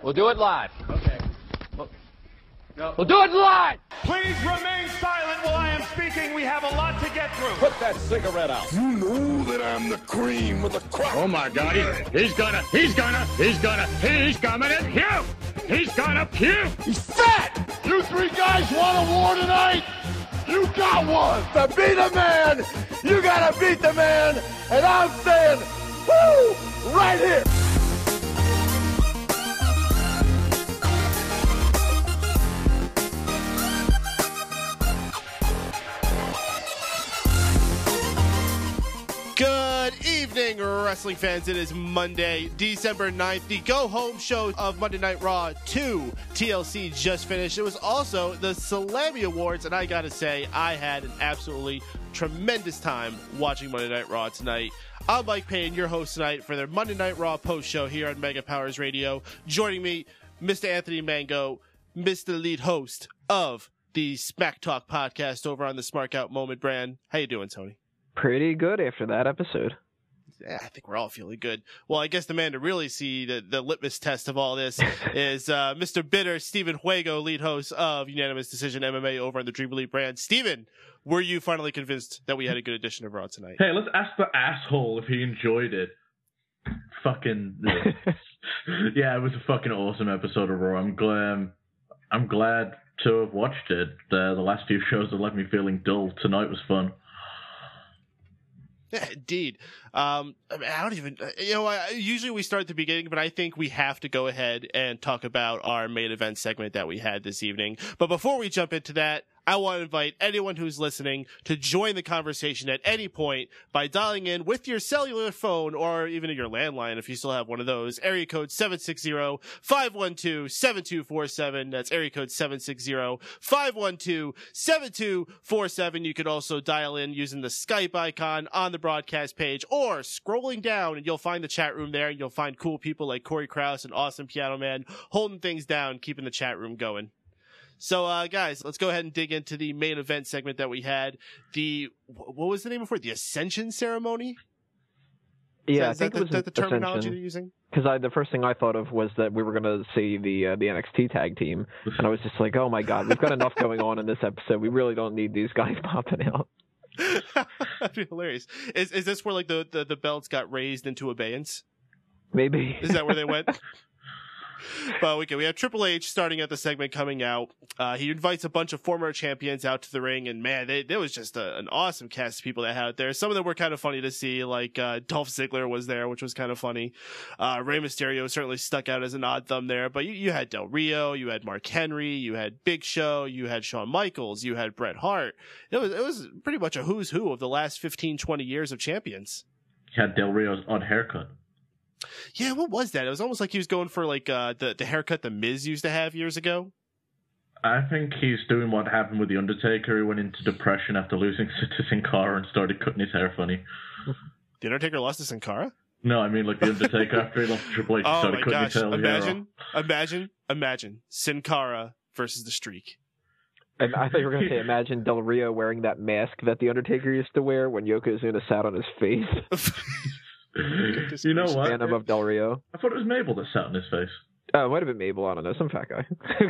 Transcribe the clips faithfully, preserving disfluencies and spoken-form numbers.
We'll do it live. Okay. We'll, no. we'll do it live! Please remain silent while I am speaking. We have a lot to get through. Put that cigarette out. You know that I'm the cream of the crop. Oh, my God. He, he's gonna, he's gonna, he's gonna, he's coming to puke. He's gonna puke. He's fat. You three guys want a war tonight? You got one. To beat a man, you gotta beat the man. And I'm saying, woo, right here. Good evening, wrestling fans. It is Monday, December ninth, the go-home show of Monday Night Raw two. T L C just finished. It was also the Salami Awards, and I gotta say, I had an absolutely tremendous time watching Monday Night Raw tonight. I'm Mike Payne, your host tonight for their Monday Night Raw post show here on Mega Powers Radio. Joining me, Mister Anthony Mango, Mister Lead Host of the Smack Talk podcast over on the Smart Out Moment brand. How you doing, Tony? Pretty good after that episode. Yeah, I think we're all feeling good. Well, I guess the man to really see the, the litmus test of all this is uh, Mister Bitter, Steven Juego, lead host of Unanimous Decision M M A over on the Dream Elite brand. Steven, were you finally convinced that we had a good edition of Raw tonight? Hey, let's ask the asshole if he enjoyed it. Fucking yeah, it was a fucking awesome episode of Raw. I'm glad. I'm glad to have watched it. Uh, the last few shows have left me feeling dull. Tonight was fun. Yeah, indeed. Um, I, mean, I don't even, you know, I, usually we start at the beginning, but I think we have to go ahead and talk about our main event segment that we had this evening. But before we jump into that, I want to invite anyone who's listening to join the conversation at any point by dialing in with your cellular phone or even your landline if you still have one of those. Area code seven six zero, five one two, seven two four seven. That's area code seven six zero, five one two, seven two four seven. You could also dial in using the Skype icon on the broadcast page or scrolling down and you'll find the chat room there and you'll find cool people like Corey Krause and Awesome Piano Man holding things down, keeping the chat room going. So, uh, guys, let's go ahead and dig into the main event segment that we had. The, what was the name before? The Ascension Ceremony? Yeah, is I that, think is that, it was the, the terminology Ascension. they're using? Because I the first thing I thought of was that we were going to see the uh, the N X T tag team, and I was just like, oh my god, we've got enough going on in this episode. We really don't need these guys popping out. That'd be hilarious. Is is this where like the, the, the belts got raised into abeyance? Maybe. Is that where they went? Well, we can. We have Triple H starting at the segment coming out. Uh, he invites a bunch of former champions out to the ring, and man, they, there was just a, an awesome cast of people that had out there. Some of them were kind of funny to see, like uh, Dolph Ziggler was there, which was kind of funny. Uh, Rey Mysterio certainly stuck out as an odd thumb there, but you, you had Del Rio, you had Mark Henry, you had Big Show, you had Shawn Michaels, you had Bret Hart. It was it was pretty much a who's who of the last fifteen, twenty years of champions. He had Del Rio's odd haircut. Yeah, what was that? It was almost like he was going for like uh, the the haircut the Miz used to have years ago. I think he's doing what happened with The Undertaker. He went into depression after losing to Sin Cara and started cutting his hair funny. The Undertaker lost to Sin Cara? No, I mean like The Undertaker after he lost to Triple H and oh started my cutting gosh. his hair. Imagine, imagine, imagine Sin Cara versus The Streak. And I thought you were going to say, imagine Del Rio wearing that mask that The Undertaker used to wear when Yokozuna sat on his face. You know what? Stand above Del Rio. I thought it was Mabel that sat on his face. Oh, it might have been Mabel. I don't know. Some fat guy.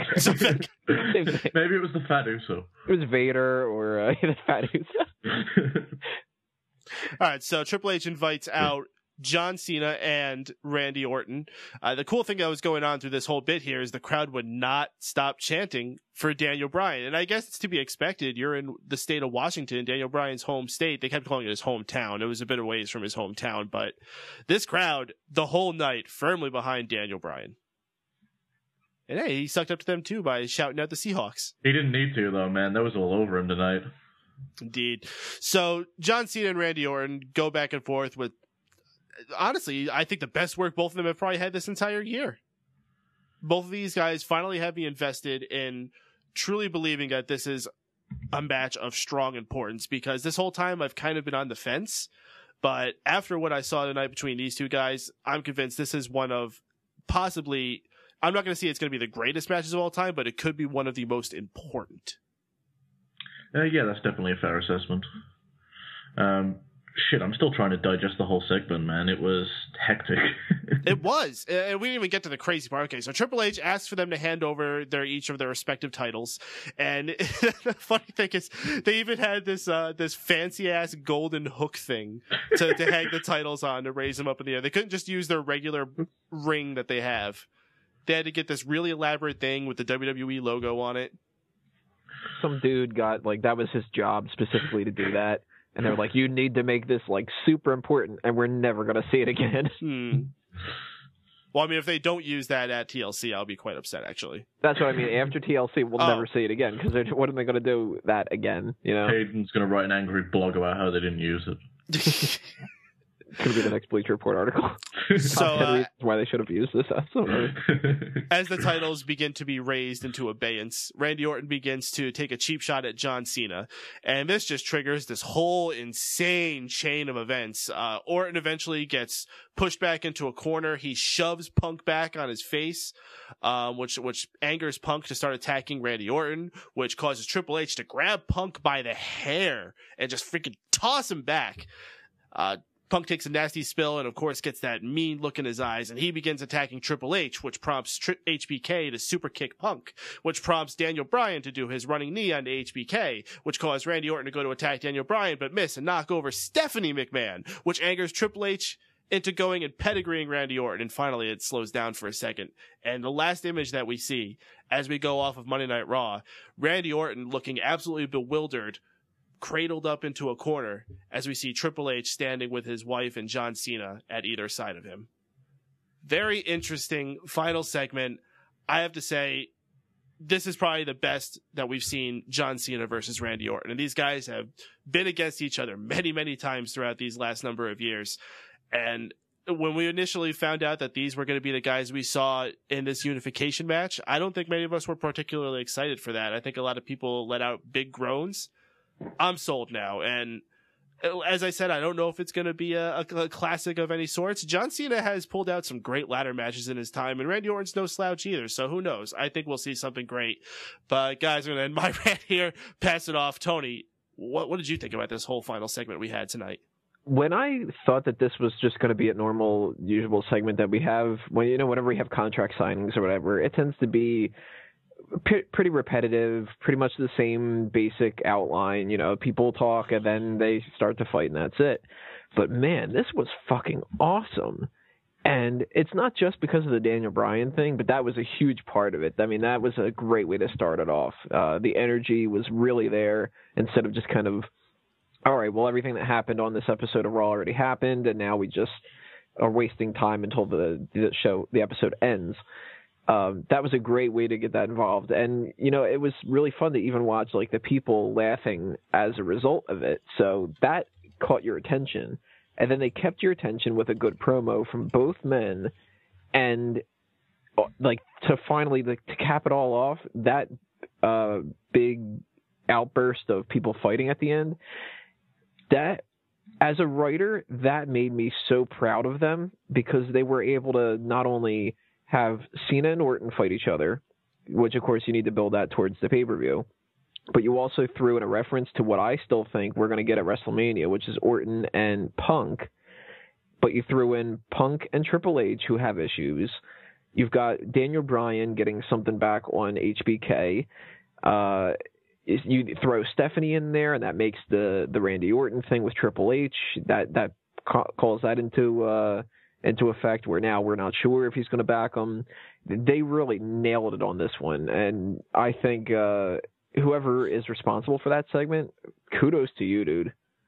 Maybe it was the Fat Uso. It was Vader or uh, the Fat Uso. All right, so Triple H invites out John Cena and Randy Orton. Uh, the cool thing that was going on through this whole bit here is the crowd would not stop chanting for Daniel Bryan. And I guess it's to be expected. You're in the state of Washington, Daniel Bryan's home state. They kept calling it his hometown. It was a bit of ways from his hometown, but this crowd, the whole night, firmly behind Daniel Bryan. And hey, he sucked up to them too by shouting out the Seahawks. He didn't need to, though, man. That was all over him tonight. Indeed. So John Cena and Randy Orton go back and forth with, honestly, I think the best work both of them have probably had this entire year. Both of these guys finally have me invested in truly believing that this is a match of strong importance, because this whole time I've kind of been on the fence. But after what I saw tonight between these two guys, I'm convinced this is one of possibly, I'm not going to say it's going to be the greatest matches of all time, but it could be one of the most important. Uh, yeah, that's definitely a fair assessment. Um, shit, I'm still trying to digest the whole segment, man. It was hectic. It was, and we didn't even get to the crazy part. Okay, so Triple H asked for them to hand over their each of their respective titles, and the funny thing is, they even had this uh, this fancy ass golden hook thing to, to hang the titles on to raise them up in the air. They couldn't just use their regular ring that they have. They had to get this really elaborate thing with the W W E logo on it. Some dude got, like, that was his job specifically to do that. And they're like, you need to make this, like, super important, and we're never going to see it again. Hmm. Well, I mean, if they don't use that at T L C, I'll be quite upset, actually. That's what I mean. After T L C, we'll Oh. never see it again, because what are they going to do that again, you know? Hayden's going to write an angry blog about how they didn't use it. It's going to be the next Bleacher Report article. So, Top ten uh, reasons why they should have used this episode. as the titles begin to be raised into abeyance, Randy Orton begins to take a cheap shot at John Cena. And this just triggers this whole insane chain of events. Uh, Orton eventually gets pushed back into a corner. He shoves Punk back on his face, um, which, which angers Punk to start attacking Randy Orton, which causes Triple H to grab Punk by the hair and just freaking toss him back. Uh, Punk takes a nasty spill and, of course, gets that mean look in his eyes, and he begins attacking Triple H, which prompts Tri- H B K to super kick Punk, which prompts Daniel Bryan to do his running knee on H B K, which caused Randy Orton to go to attack Daniel Bryan, but miss and knock over Stephanie McMahon, which angers Triple H into going and pedigreeing Randy Orton, and finally it slows down for a second. And the last image that we see as we go off of Monday Night Raw, Randy Orton looking absolutely bewildered, cradled up into a corner as we see Triple H standing with his wife and John Cena at either side of him. Very interesting final segment. I have to say, this is probably the best that we've seen John Cena versus Randy Orton. And these guys have been against each other many, many times throughout these last number of years. And when we initially found out that these were going to be the guys we saw in this unification match, I don't think many of us were particularly excited for that. I think a lot of people let out big groans. I'm sold now, and as I said, I don't know if it's going to be a, a, a classic of any sorts. John Cena has pulled out some great ladder matches in his time, and Randy Orton's no slouch either, so who knows? I think we'll see something great. But guys, I'm going to end my rant here, pass it off. Tony, what, what did you think about this whole final segment we had tonight? When I thought that this was just going to be a normal, usual segment that we have, when you know, whenever we have contract signings or whatever, it tends to be P- pretty repetitive, pretty much the same basic outline. You know, people talk and then they start to fight and that's it. But man, this was fucking awesome. And it's not just because of the Daniel Bryan thing, but that was a huge part of it. I mean, that was a great way to start it off. Uh, the energy was really there instead of just kind of, all right, well, everything that happened on this episode of Raw already happened, and now we just are wasting time until the, the show, the episode ends. Um, that was a great way to get that involved. And, you know, it was really fun to even watch, like, the people laughing as a result of it. So that caught your attention. And then they kept your attention with a good promo from both men. And, like, to finally, like, to cap it all off, that uh, big outburst of people fighting at the end, that, as a writer, that made me so proud of them, because they were able to not only have Cena and Orton fight each other, which of course you need to build that towards the pay-per-view, but you also threw in a reference to what I still think we're going to get at WrestleMania, which is Orton and Punk, but you threw in Punk and Triple H, who have issues. You've got Daniel Bryan getting something back on H B K. Uh, you throw Stephanie in there, and that makes the, the Randy Orton thing with Triple H, that, that ca- calls that into... Uh, into effect, where now we're not sure if he's going to back him. They really nailed it on this one. And I think uh, whoever is responsible for that segment, kudos to you, dude.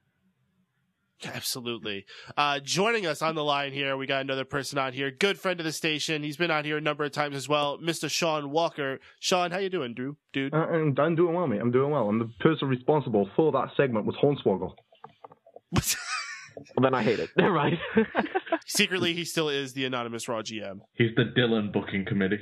Absolutely. Uh, joining us on the line here, we got another person on here, good friend of the station. He's been on here a number of times as well, Mister Sean Walker. Sean, how you doing, Drew? Dude? Uh, I'm, I'm doing well, mate. I'm doing well. And the person responsible for that segment was Hornswoggle. Well, then I hate it. Never mind. Secretly, he still is the anonymous Raw G M. He's the Dylan booking committee.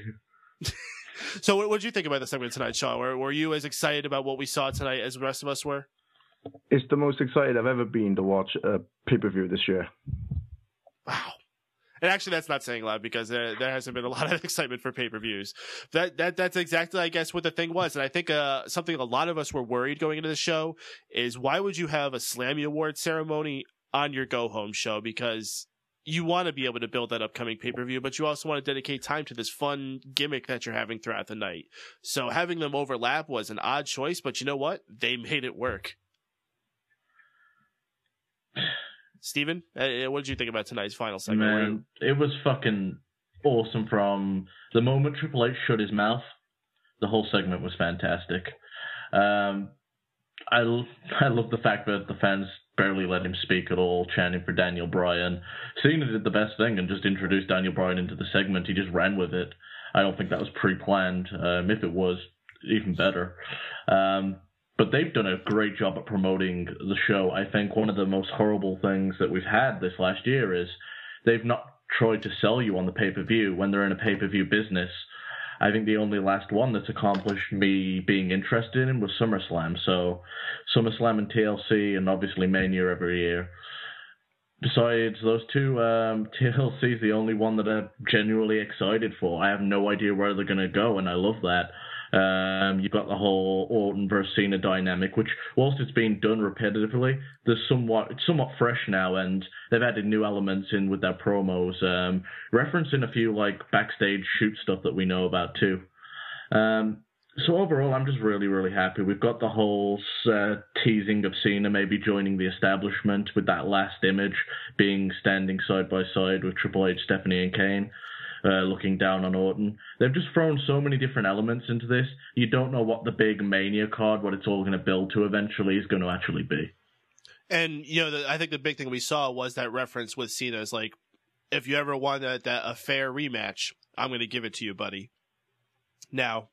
So what did you think about the segment tonight, Sean? Were, were you as excited about what we saw tonight as the rest of us were? It's the most excited I've ever been to watch a pay-per-view this year. Wow. And actually, that's not saying a lot, because there, there hasn't been a lot of excitement for pay-per-views. That that that's exactly, I guess, what the thing was. And I think uh, something a lot of us were worried going into the show is, why would you have a Slammy Award ceremony on your go-home show because you want to be able to build that upcoming pay-per-view, but you also want to dedicate time to this fun gimmick that you're having throughout the night. So having them overlap was an odd choice, but you know what? They made it work. Steven, uh, what did you think about tonight's final segment? Man, it was fucking awesome from the moment Triple H shut his mouth. The whole segment was fantastic. Um, I, I love the fact that the fans barely let him speak at all, chanting for Daniel Bryan. Cena did the best thing and just introduced Daniel Bryan into the segment. He just ran with it. I don't think that was pre-planned. Um, if it was, even better. Um, but they've done a great job at promoting the show. I think one of the most horrible things that we've had this last year is they've not tried to sell you on the pay-per-view when they're in a pay-per-view business. I think the only last one that's accomplished me being interested in was SummerSlam. So SummerSlam and T L C and obviously Mania every year. Besides those two, um, T L C is the only one that I'm genuinely excited for. I have no idea where they're going to go, and I love that. Um, you've got the whole Orton versus Cena dynamic, which, whilst it's being done repetitively, there's somewhat it's somewhat fresh now, and they've added new elements in with their promos, um, referencing a few like backstage shoot stuff that we know about too. Um, so overall, I'm just really, really happy. We've got the whole uh, teasing of Cena maybe joining the establishment with that last image being standing side by side with Triple H, Stephanie, and Kane. Uh, looking down on Orton. They've just thrown so many different elements into this. You don't know what the big Mania card, what it's all going to build to eventually is going to actually be. And, you know, the, I think the big thing we saw was that reference with Cena is like, if you ever want that, that a fair rematch, I'm going to give it to you, buddy. Now,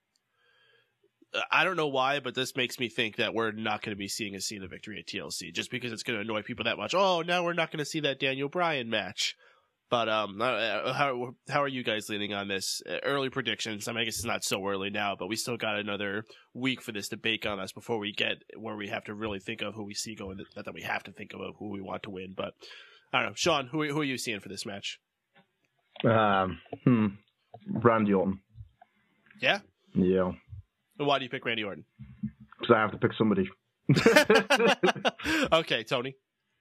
I don't know why, but this makes me think that we're not going to be seeing a Cena victory at T L C just because it's going to annoy people that much. Oh, now we're not going to see that Daniel Bryan match. But um, how how are you guys leaning on this? Early predictions. I mean, I guess it's not so early now, but we still got another week for this to bake on us before we get where we have to really think of who we see going. Not that we have to think of who we want to win, but I don't know. Sean, who who are you seeing for this match? Um, hmm, Randy Orton. Yeah. Yeah. And why do you pick Randy Orton? Because I have to pick somebody. Okay, Tony.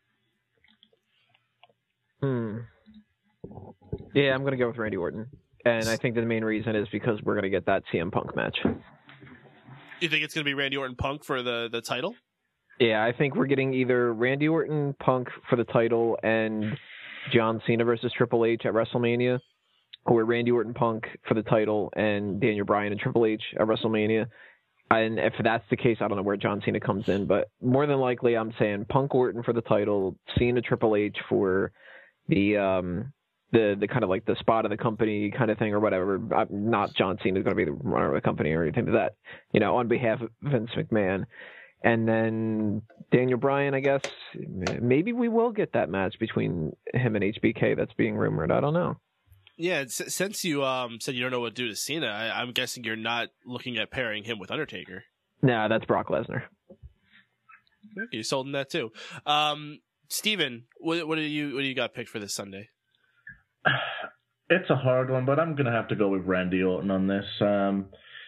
Hmm. Yeah, I'm going to go with Randy Orton. And I think the main reason is because we're going to get that C M Punk match. You think it's going to be Randy Orton Punk for the, the title? Yeah, I think we're getting either Randy Orton Punk for the title and John Cena versus Triple H at WrestleMania, or Randy Orton Punk for the title and Daniel Bryan and Triple H at WrestleMania. And if that's the case, I don't know where John Cena comes in, but more than likely I'm saying Punk Orton for the title, Cena Triple H for the um the the kind of like the spot of the company kind of thing or whatever. Not John Cena is going to be the runner of the company or anything like that, you know, on behalf of Vince McMahon. And then Daniel Bryan, I guess maybe we will get that match between him and H B K that's being rumored. I don't know. Yeah, since you um said you don't know what to do to Cena, I, I'm guessing you're not looking at pairing him with Undertaker. No, that's Brock Lesnar. Okay, you sold in that too. Um, Steven, what what do you what do you got picked for this Sunday? It's a hard one, but I'm gonna have to go with Randy Orton on this. Um,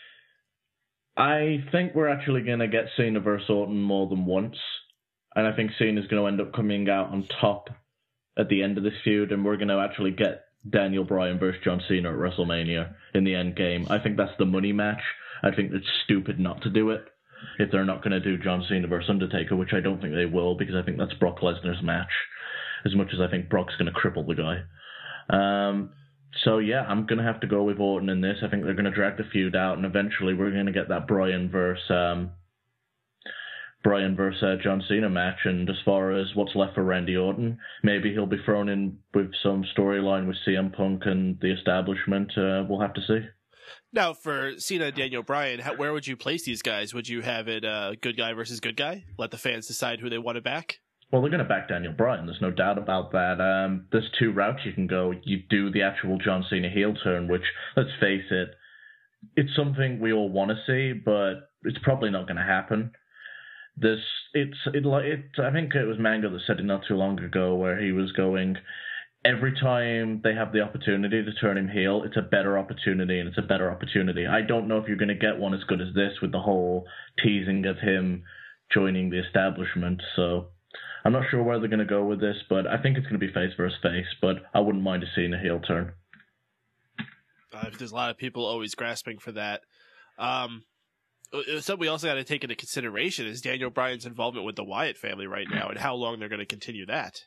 I think we're actually gonna get Cena versus Orton more than once, and I think Cena's gonna end up coming out on top at the end of this feud, and we're gonna actually get Daniel Bryan versus John Cena at WrestleMania in the end game. I think that's the money match. I think it's stupid not to do it if they're not going to do John Cena versus Undertaker, which I don't think they will, because I think that's Brock Lesnar's match, as much as I think Brock's going to cripple the guy. Um, so yeah, I'm going to have to go with Orton in this. I think they're going to drag the feud out, and eventually we're going to get that Bryan versus um, Bryan versus uh, John Cena match. And as far as what's left for Randy Orton, maybe he'll be thrown in with some storyline with C M Punk and the establishment. Uh, we'll have to see. Now, for Cena and Daniel Bryan, how, where would you place these guys? Would you have it uh, good guy versus good guy? Let the fans decide who they want to back? Well, they're going to back Daniel Bryan. There's no doubt about that. Um, there's two routes you can go. You do the actual John Cena heel turn, which, let's face it, it's something we all want to see, but it's probably not going to happen. This, it's, it, it, I think it was Mango that said it not too long ago, where he was going, every time they have the opportunity to turn him heel, it's a better opportunity, and it's a better opportunity. I don't know if you're going to get one as good as this with the whole teasing of him joining the establishment. So I'm not sure where they're going to go with this, but I think it's going to be face versus face, but I wouldn't mind seeing a heel turn. Uh, there's a lot of people always grasping for that. Um, something we also got to take into consideration is Daniel Bryan's involvement with the Wyatt family right now and how long they're going to continue that.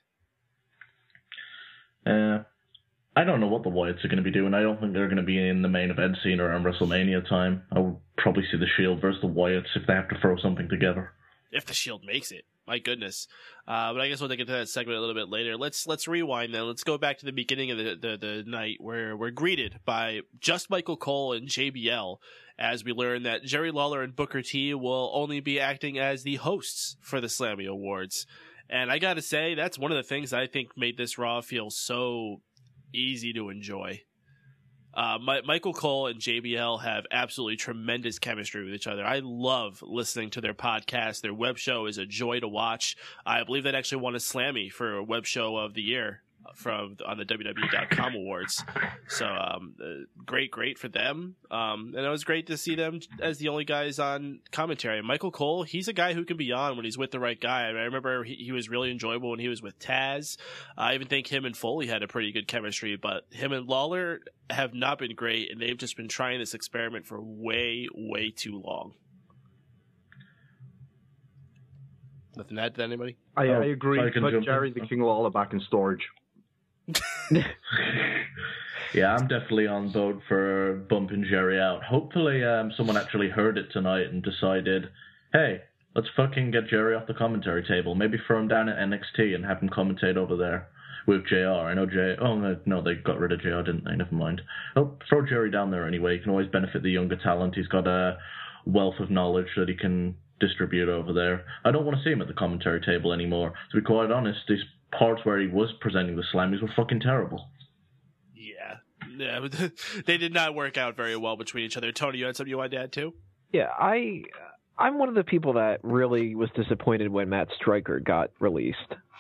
Uh, I don't know what the Wyatts are going to be doing. I don't think they're going to be in the main event scene around WrestleMania time. I would probably see the Shield versus the Wyatts if they have to throw something together. If the Shield makes it. My goodness. Uh, but I guess we'll get into that segment a little bit later. Let's let's rewind then. Let's go back to the beginning of the, the, the night where we're greeted by just Michael Cole and J B L as we learn that Jerry Lawler and Booker T will only be acting as the hosts for the Slammy Awards. And I gotta say, that's one of the things I think made this Raw feel so easy to enjoy. Uh, My- Michael Cole and J B L have absolutely tremendous chemistry with each other. I love listening to their podcast. Their web show is a joy to watch. I believe that actually won a Slammy for a web show of the year from on the W W E dot com awards. So um, uh, great, great for them. Um, and it was great to see them as the only guys on commentary. Michael Cole, he's a guy who can be on when he's with the right guy. I, mean, I remember he, he was really enjoyable when he was with Taz. I even think him and Foley had a pretty good chemistry, but him and Lawler have not been great, and they've just been trying this experiment for way, way too long. Nothing to add to that, anybody? I, Oh, I agree. I can Put jump Jerry in. the King Lawler back in storage. Yeah, I'm definitely on board for bumping Jerry out. Hopefully um, someone actually heard it tonight and decided, hey, let's fucking get Jerry off the commentary table. Maybe throw him down at N X T and have him commentate over there with J R. I know J... Oh, no, no, they got rid of J R, didn't they? Never mind. Oh, throw Jerry down there anyway. You can always benefit the younger talent. He's got a wealth of knowledge that he can distribute over there. I don't want to see him at the commentary table anymore. To be quite honest, these parts where he was presenting the Slammies were fucking terrible. Yeah. Yeah, but they did not work out very well between each other. Tony, you had something you wanted to add too? Yeah, I I'm one of the people that really was disappointed when Matt Stryker got released,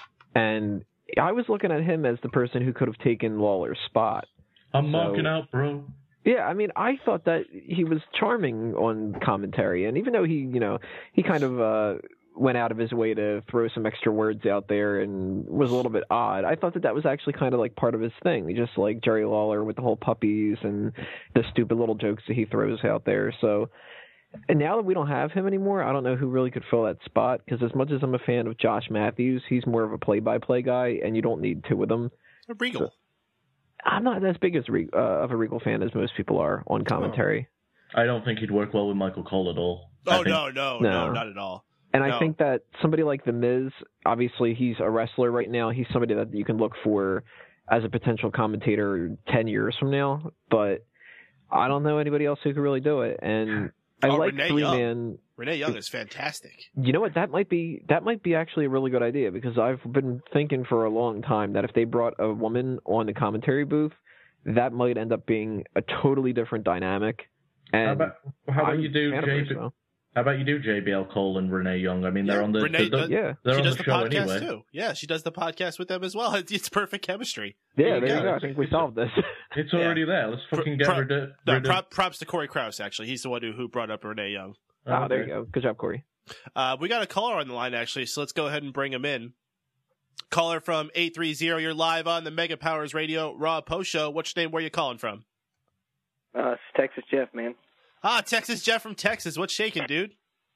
and I was looking at him as the person who could have taken Lawler's spot. I'm So- marking out, bro. Yeah, I mean, I thought that he was charming on commentary, and even though he, you know, he kind of uh, went out of his way to throw some extra words out there and was a little bit odd, I thought that that was actually kind of like part of his thing. He just like Jerry Lawler with the whole puppies and the stupid little jokes that he throws out there. So, and now that we don't have him anymore, I don't know who really could fill that spot, because as much as I'm a fan of Josh Matthews, he's more of a play-by-play guy, and you don't need two of them. Regal. So, I'm not as big as Re- uh, of a Regal fan as most people are on commentary. I don't think he'd work well with Michael Cole at all. I Oh, think- no, no, No. no, not at all. And No. I think that somebody like The Miz, obviously he's a wrestler right now. He's somebody that you can look for as a potential commentator ten years from now. But I don't know anybody else who could really do it. And I Oh, like Renee three Young. man. Renee Young is fantastic. You know what? That might be that might be actually a really good idea, because I've been thinking for a long time that if they brought a woman on the commentary booth, that might end up being a totally different dynamic. And How about, how about I'm you do a fan of her, J B, so. How about you do J B L Cole and Renee Young? I mean, they're Yeah, on the, Renee the, does- Yeah, they're she on does the the, show podcast anyway. too. Yeah, she does the podcast with them as well. It's, it's perfect chemistry. yeah. you There you go. go. I think we solved this. It's Yeah. already there. Let's fucking get Pro- rid of. No, rid of- prop, props to Corey Krause, actually. He's the one who, who brought up Renee Young. Ah, there Okay. you go. Good job, Corey. Uh, we got a caller on the line, actually, so let's go ahead and bring him in. Caller from eight three zero, you're live on the Mega Powers Radio Raw Post Show. What's your name? Where you calling from? Uh, it's Texas Jeff, man. Ah, Texas Jeff from Texas. What's shaking, dude?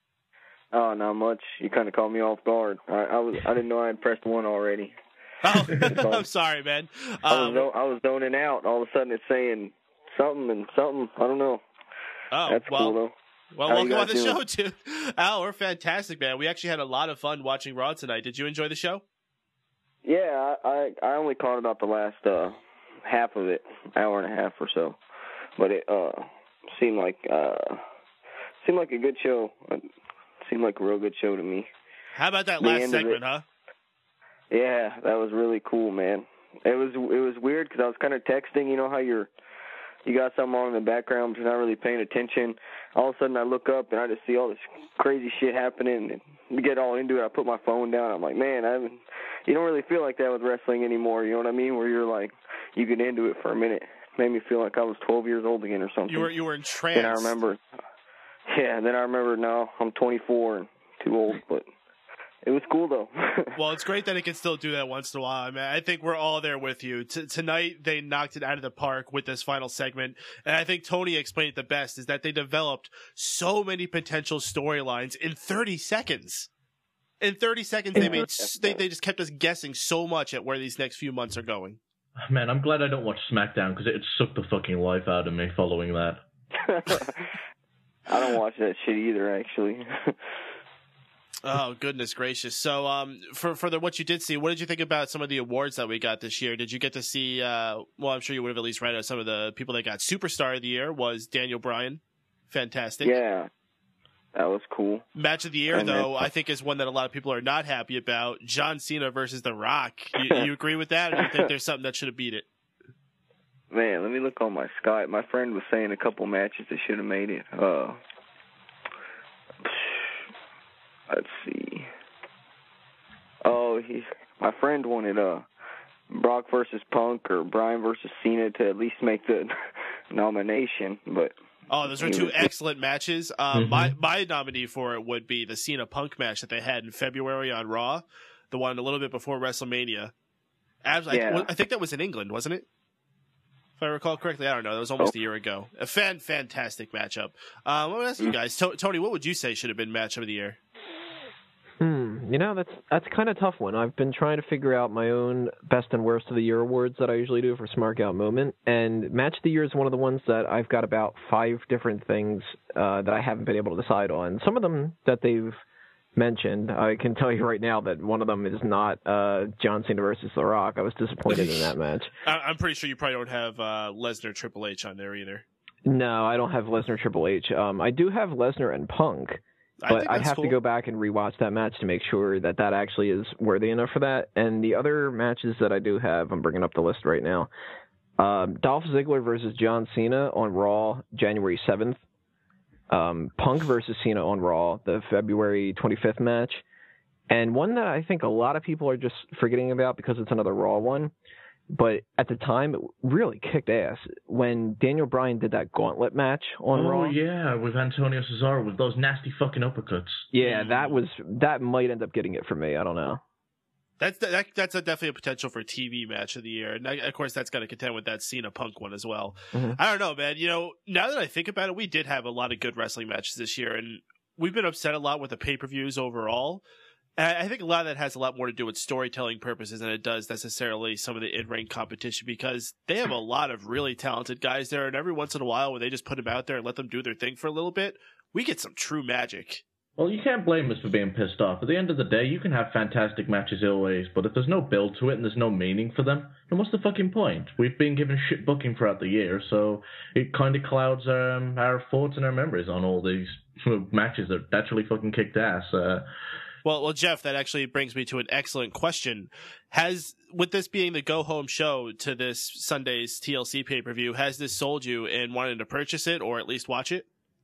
Oh, not much. You kind of caught me off guard. I, I was I didn't know I had pressed one already. Oh, I'm sorry, man. I was Um, zo- I was zoning out. All of a sudden, it's saying something and something. I don't know. oh, That's well, cool though. well, How you welcome on the guys show, too. Al, we're fantastic, man. We actually had a lot of fun watching Raw tonight. Did you enjoy the show? Yeah, I, I I only caught about the last uh half of it, hour and a half or so, but it uh seemed like uh seemed like a good show. It seemed like a real good show to me. How about that The last end of segment, it. huh? Yeah, that was really cool, man. It was it was weird because I was kind of texting. You know how you're you got something on in the background, but you're not really paying attention. All of a sudden, I look up and I just see all this crazy shit happening. And to get all into it, I put my phone down. I'm like, man, I haven't. You don't really feel like that with wrestling anymore. You know what I mean? Where you're like, you get into it for a minute. Made me feel like I was twelve years old again or something. You were you were in trance. Then I remember. Yeah, then I remember. No, I'm twenty-four and too old, but it was cool though. Well, it's great that it can still do that once in a while. I mean, I think we're all there with you. T- tonight, they knocked it out of the park with this final segment. And I think Tony explained it the best, is that they developed so many potential storylines in thirty seconds. In thirty seconds, they made they, they just kept us guessing so much at where these next few months are going. Man, I'm glad I don't watch SmackDown because it sucked the fucking life out of me following that. I don't watch that shit either, actually. Oh, goodness gracious. So, um, for, for the, what you did see, what did you think about some of the awards that we got this year? Did you get to see, uh, well, I'm sure you would have at least read out some of the people that got Superstar of the Year was Daniel Bryan. Fantastic. Yeah. That was cool. Match of the Year, and though, then, I think is one that a lot of people are not happy about. John Cena versus The Rock. You, you agree with that, or do you think there's something that should have beat it? Man, let me look on my Skype. My friend was saying a couple matches that should have made it. Uh, let's see. Oh, he. My friend wanted uh, Brock versus Punk or Bryan versus Cena to at least make the nomination, but. Oh, those are two excellent matches. Um, mm-hmm. My my nominee for it would be the Cena Punk match that they had in February on Raw, the one a little bit before WrestleMania. Absolutely, yeah. I, I think that was in England, wasn't it? If I recall correctly, I don't know. That was almost oh. a year ago. A fan fantastic matchup. Um, what else, you guys? To- Tony, what would you say should have been match of the year? Hmm. You know, that's that's kind of tough one. I've been trying to figure out my own best and worst of the year awards that I usually do for Smart Out Moment, and Match of the Year is one of the ones that I've got about five different things uh, that I haven't been able to decide on. Some of them that they've mentioned, I can tell you right now that one of them is not uh, John Cena versus The Rock. I was disappointed in that match. I'm pretty sure you probably don't have uh, Lesnar Triple H on there either. No, I don't have Lesnar Triple H. Um, I do have Lesnar and Punk. But I'd have cool. to go back and rewatch that match to make sure that that actually is worthy enough for that. And the other matches that I do have, I'm bringing up the list right now. Um, Dolph Ziggler versus John Cena on Raw, January seventh. Um, Punk versus Cena on Raw, the February twenty-fifth match. And one that I think a lot of people are just forgetting about because it's another Raw one. But at the time, it really kicked ass when Daniel Bryan did that gauntlet match on oh, Raw. Oh, yeah, with Antonio Cesaro, with those nasty fucking uppercuts. Yeah, that was that might end up getting it for me. I don't know. That's that, that's a definitely a potential for T V match of the year. And I, of course, that's got to contend with that Cena Punk one as well. Mm-hmm. I don't know, man. You know, now that I think about it, we did have a lot of good wrestling matches this year. And we've been upset a lot with the pay-per-views overall. I think a lot of that has a lot more to do with storytelling purposes than it does necessarily some of the in-ring competition, because they have a lot of really talented guys there, and every once in a while when they just put them out there and let them do their thing for a little bit, we get some true magic. Well, you can't blame us for being pissed off. At the end of the day, you can have fantastic matches always, but if there's no build to it and there's no meaning for them, then what's the fucking point? We've been given shit booking throughout the year, so it kind of clouds um, our thoughts and our memories on all these matches that actually fucking kicked ass. Uh, Well, well, Jeff, that actually brings me to an excellent question. Has, with this being the go-home show to this Sunday's T L C pay-per-view, has this sold you in wanting to purchase it or at least watch it?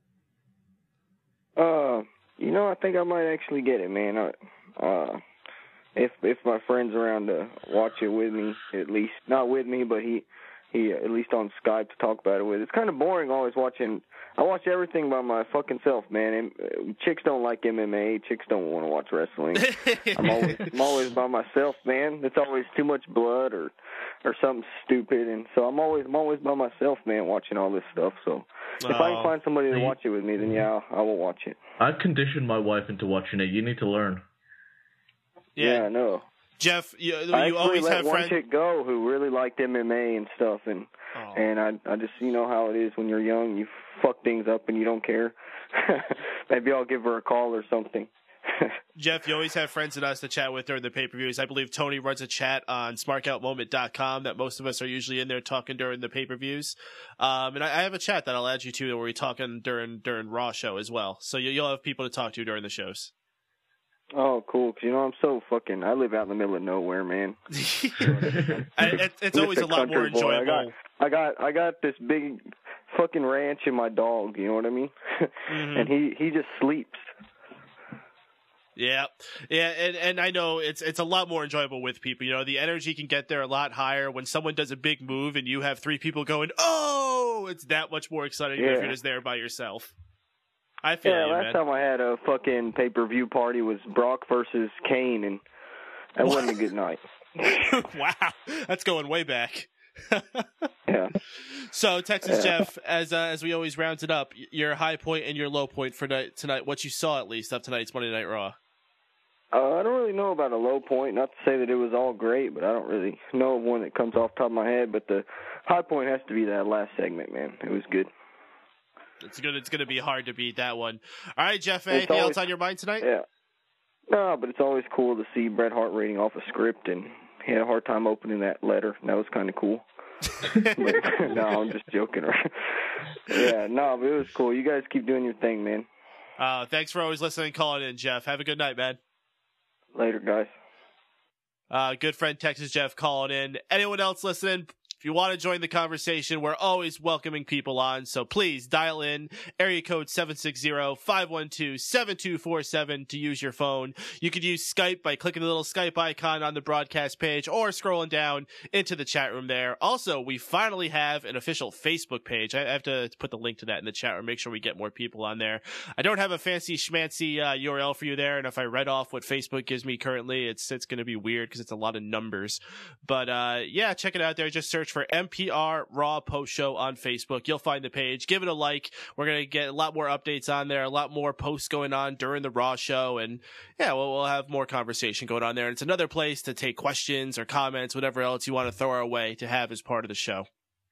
Uh, you know, I think I might actually get it, man. Uh, if if my friend's around to watch it with me, at least not with me, but he he at least on Skype to talk about it with. It's kind of boring always watching. I watch everything by my fucking self, man. And chicks don't like M M A. Chicks don't want to watch wrestling. I'm always, I'm always by myself, man. It's always too much blood or, or something stupid, and so I'm always, I'm always by myself, man, watching all this stuff. So if oh, I can find somebody to watch it with me, then yeah, I will watch it. I've conditioned my wife into watching it. You need to learn. Yeah, yeah I know. Jeff, you, you I always let have one friends. chick go who really liked M M A and stuff, and oh. and I I just you know how it is when you're young, you fuck things up and you don't care. Maybe I'll give her a call or something. Jeff, you always have friends and us to chat with during the pay-per-views. I believe Tony runs a chat on smart out moment dot com that most of us are usually in there talking during the pay-per-views. Um, and I, I have a chat that I'll add you to where we're talking during during Raw show as well. So you, you'll have people to talk to during the shows. Oh, cool. Cause, you know, I'm so fucking, I live out in the middle of nowhere, man. I, it, it's always a lot more enjoyable. I got, I got, I got this big fucking ranch and my dog, you know what I mean? Mm-hmm. And he, he just sleeps. Yeah. Yeah. And, and I know it's, it's a lot more enjoyable with people. You know, the energy can get there a lot higher when someone does a big move and you have three people going, oh, it's that much more exciting yeah. if you're just there by yourself. I feel yeah, you, last man. time I had a fucking pay-per-view party was Brock versus Kane, and that wasn't a good night. Wow, that's going way back. Yeah. So, Texas Yeah. Jeff, as uh, as we always round it up, your high point and your low point for night, tonight, what you saw at least of tonight's Monday Night Raw. Uh, I don't really know about a low point. Not to say that it was all great, but I don't really know of one that comes off the top of my head. But the high point has to be that last segment, man. It was good. It's good. It's going to be hard to beat that one. All right, Jeff, It's anything always- else on your mind tonight? Yeah. No, but it's always cool to see Bret Hart reading off a script, and he had a hard time opening that letter. That was kind of cool. But, no, I'm just joking. Yeah, no, but it was cool. You guys keep doing your thing, man. Uh, thanks for always listening and calling in, Jeff. Have a good night, man. Later, guys. Uh, good friend Texas Jeff calling in. Anyone else listening? If you want to join the conversation, we're always welcoming people on, so please dial in area code seven six zero, five one two, seven two four seven to use your phone. You could use Skype by clicking the little Skype icon on the broadcast page or scrolling down into the chat room there. Also, we finally have an official Facebook page. I have to put the link to that in the chat room, make sure we get more people on there. I don't have a fancy schmancy uh, U R L for you there, and if I read off what Facebook gives me currently, it's it's going to be weird because it's a lot of numbers. But uh, yeah, check it out there. Just search for M P R Raw Post Show on Facebook. You'll find the page. Give it a like. We're going to get a lot more updates on there, a lot more posts going on during the Raw show. And yeah, we'll, we'll have more conversation going on there. And it's another place to take questions or comments, whatever else you want to throw our way to have as part of the show.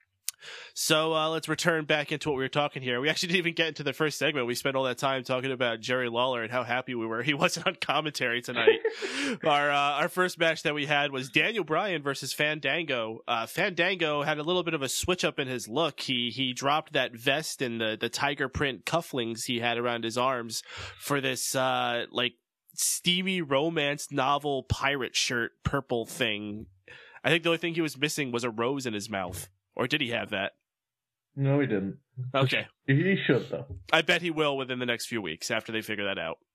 So uh, let's return back into what we were talking here. We actually didn't even get into the first segment. We spent all that time talking about Jerry Lawler and how happy we were he wasn't on commentary tonight. our uh, our first match that we had was Daniel Bryan versus Fandango. Uh, Fandango had a little bit of a switch up in his look. He he dropped that vest and the the tiger print cufflinks he had around his arms for this uh, like steamy romance novel pirate shirt purple thing. I think the only thing he was missing was a rose in his mouth. Or did he have that? No, he didn't. Okay. He should, though. I bet he will within the next few weeks after they figure that out.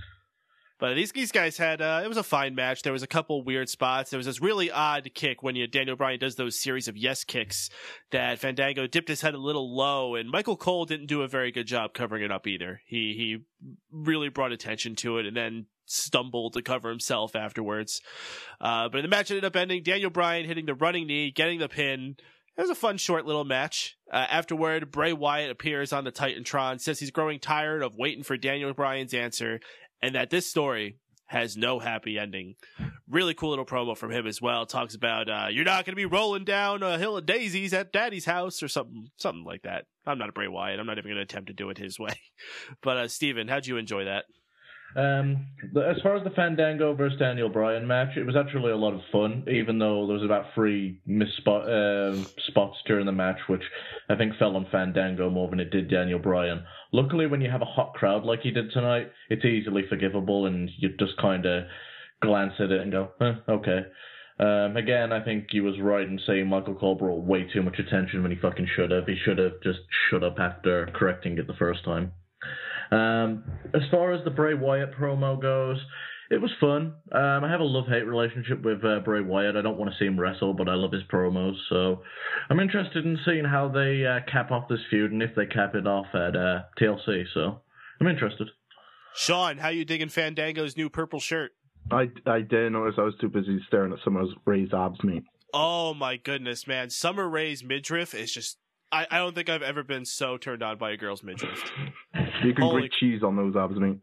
But these these guys had, uh, it was a fine match. There was a couple weird spots. There was this really odd kick when you, Daniel Bryan does those series of yes kicks that Fandango dipped his head a little low, and Michael Cole didn't do a very good job covering it up either. He, he really brought attention to it and then stumbled to cover himself afterwards. Uh, but the match ended up ending, Daniel Bryan hitting the running knee, getting the pin. It was a fun, short little match. Uh, afterward, Bray Wyatt appears on the Titantron, says he's growing tired of waiting for Daniel Bryan's answer, and that this story has no happy ending. Really cool little promo from him as well. Talks about, uh, you're not going to be rolling down a hill of daisies at Daddy's house, or something something like that. I'm not a Bray Wyatt. I'm not even going to attempt to do it his way. But, uh, Steven, how'd you enjoy that? Um, the, as far as the Fandango versus Daniel Bryan match, it was actually a lot of fun, even though there was about three misspot uh, spots during the match, which I think fell on Fandango more than it did Daniel Bryan. Luckily, when you have a hot crowd like he did tonight, it's easily forgivable, and you just kind of glance at it and go, eh, okay. Um, again, I think he was right in saying Michael Cole brought way too much attention when he fucking should have. He should have just shut up after correcting it the first time. Um, as far as the Bray Wyatt promo goes, it was fun. Um, I have a love-hate relationship with uh, Bray Wyatt. I don't want to see him wrestle, but I love his promos. So I'm interested in seeing how they uh, cap off this feud and if they cap it off at uh, T L C. So I'm interested. Sean, how you digging Fandango's new purple shirt? I, I didn't notice. I was too busy staring at some of those Ray's abs, mate. Oh my goodness, man. Summer Rae's midriff is just... I, I don't think I've ever been so turned on by a girl's midriff. You can Holy... grate cheese on those abs, mate.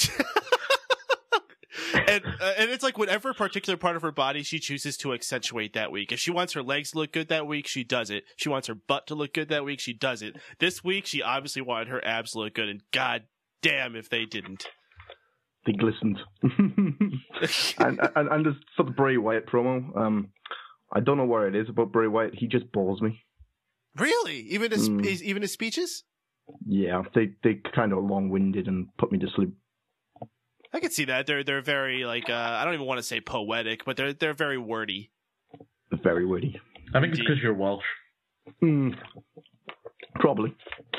and uh, and it's like whatever particular part of her body she chooses to accentuate that week. If she wants her legs to look good that week, she does it. If she wants her butt to look good that week, she does it. This week, she obviously wanted her abs to look good, and god damn if they didn't. They glistened. and, and and there's for the Bray Wyatt promo, um, I don't know where it is about Bray Wyatt. He just bores me. Really? Even his, Mm. his even his speeches? Yeah, they they kind of long-winded and put me to sleep. I can see that. They're they're very like uh, I don't even want to say poetic, but they're they're very wordy. Very witty. I think it's because you're Welsh. Mm, probably.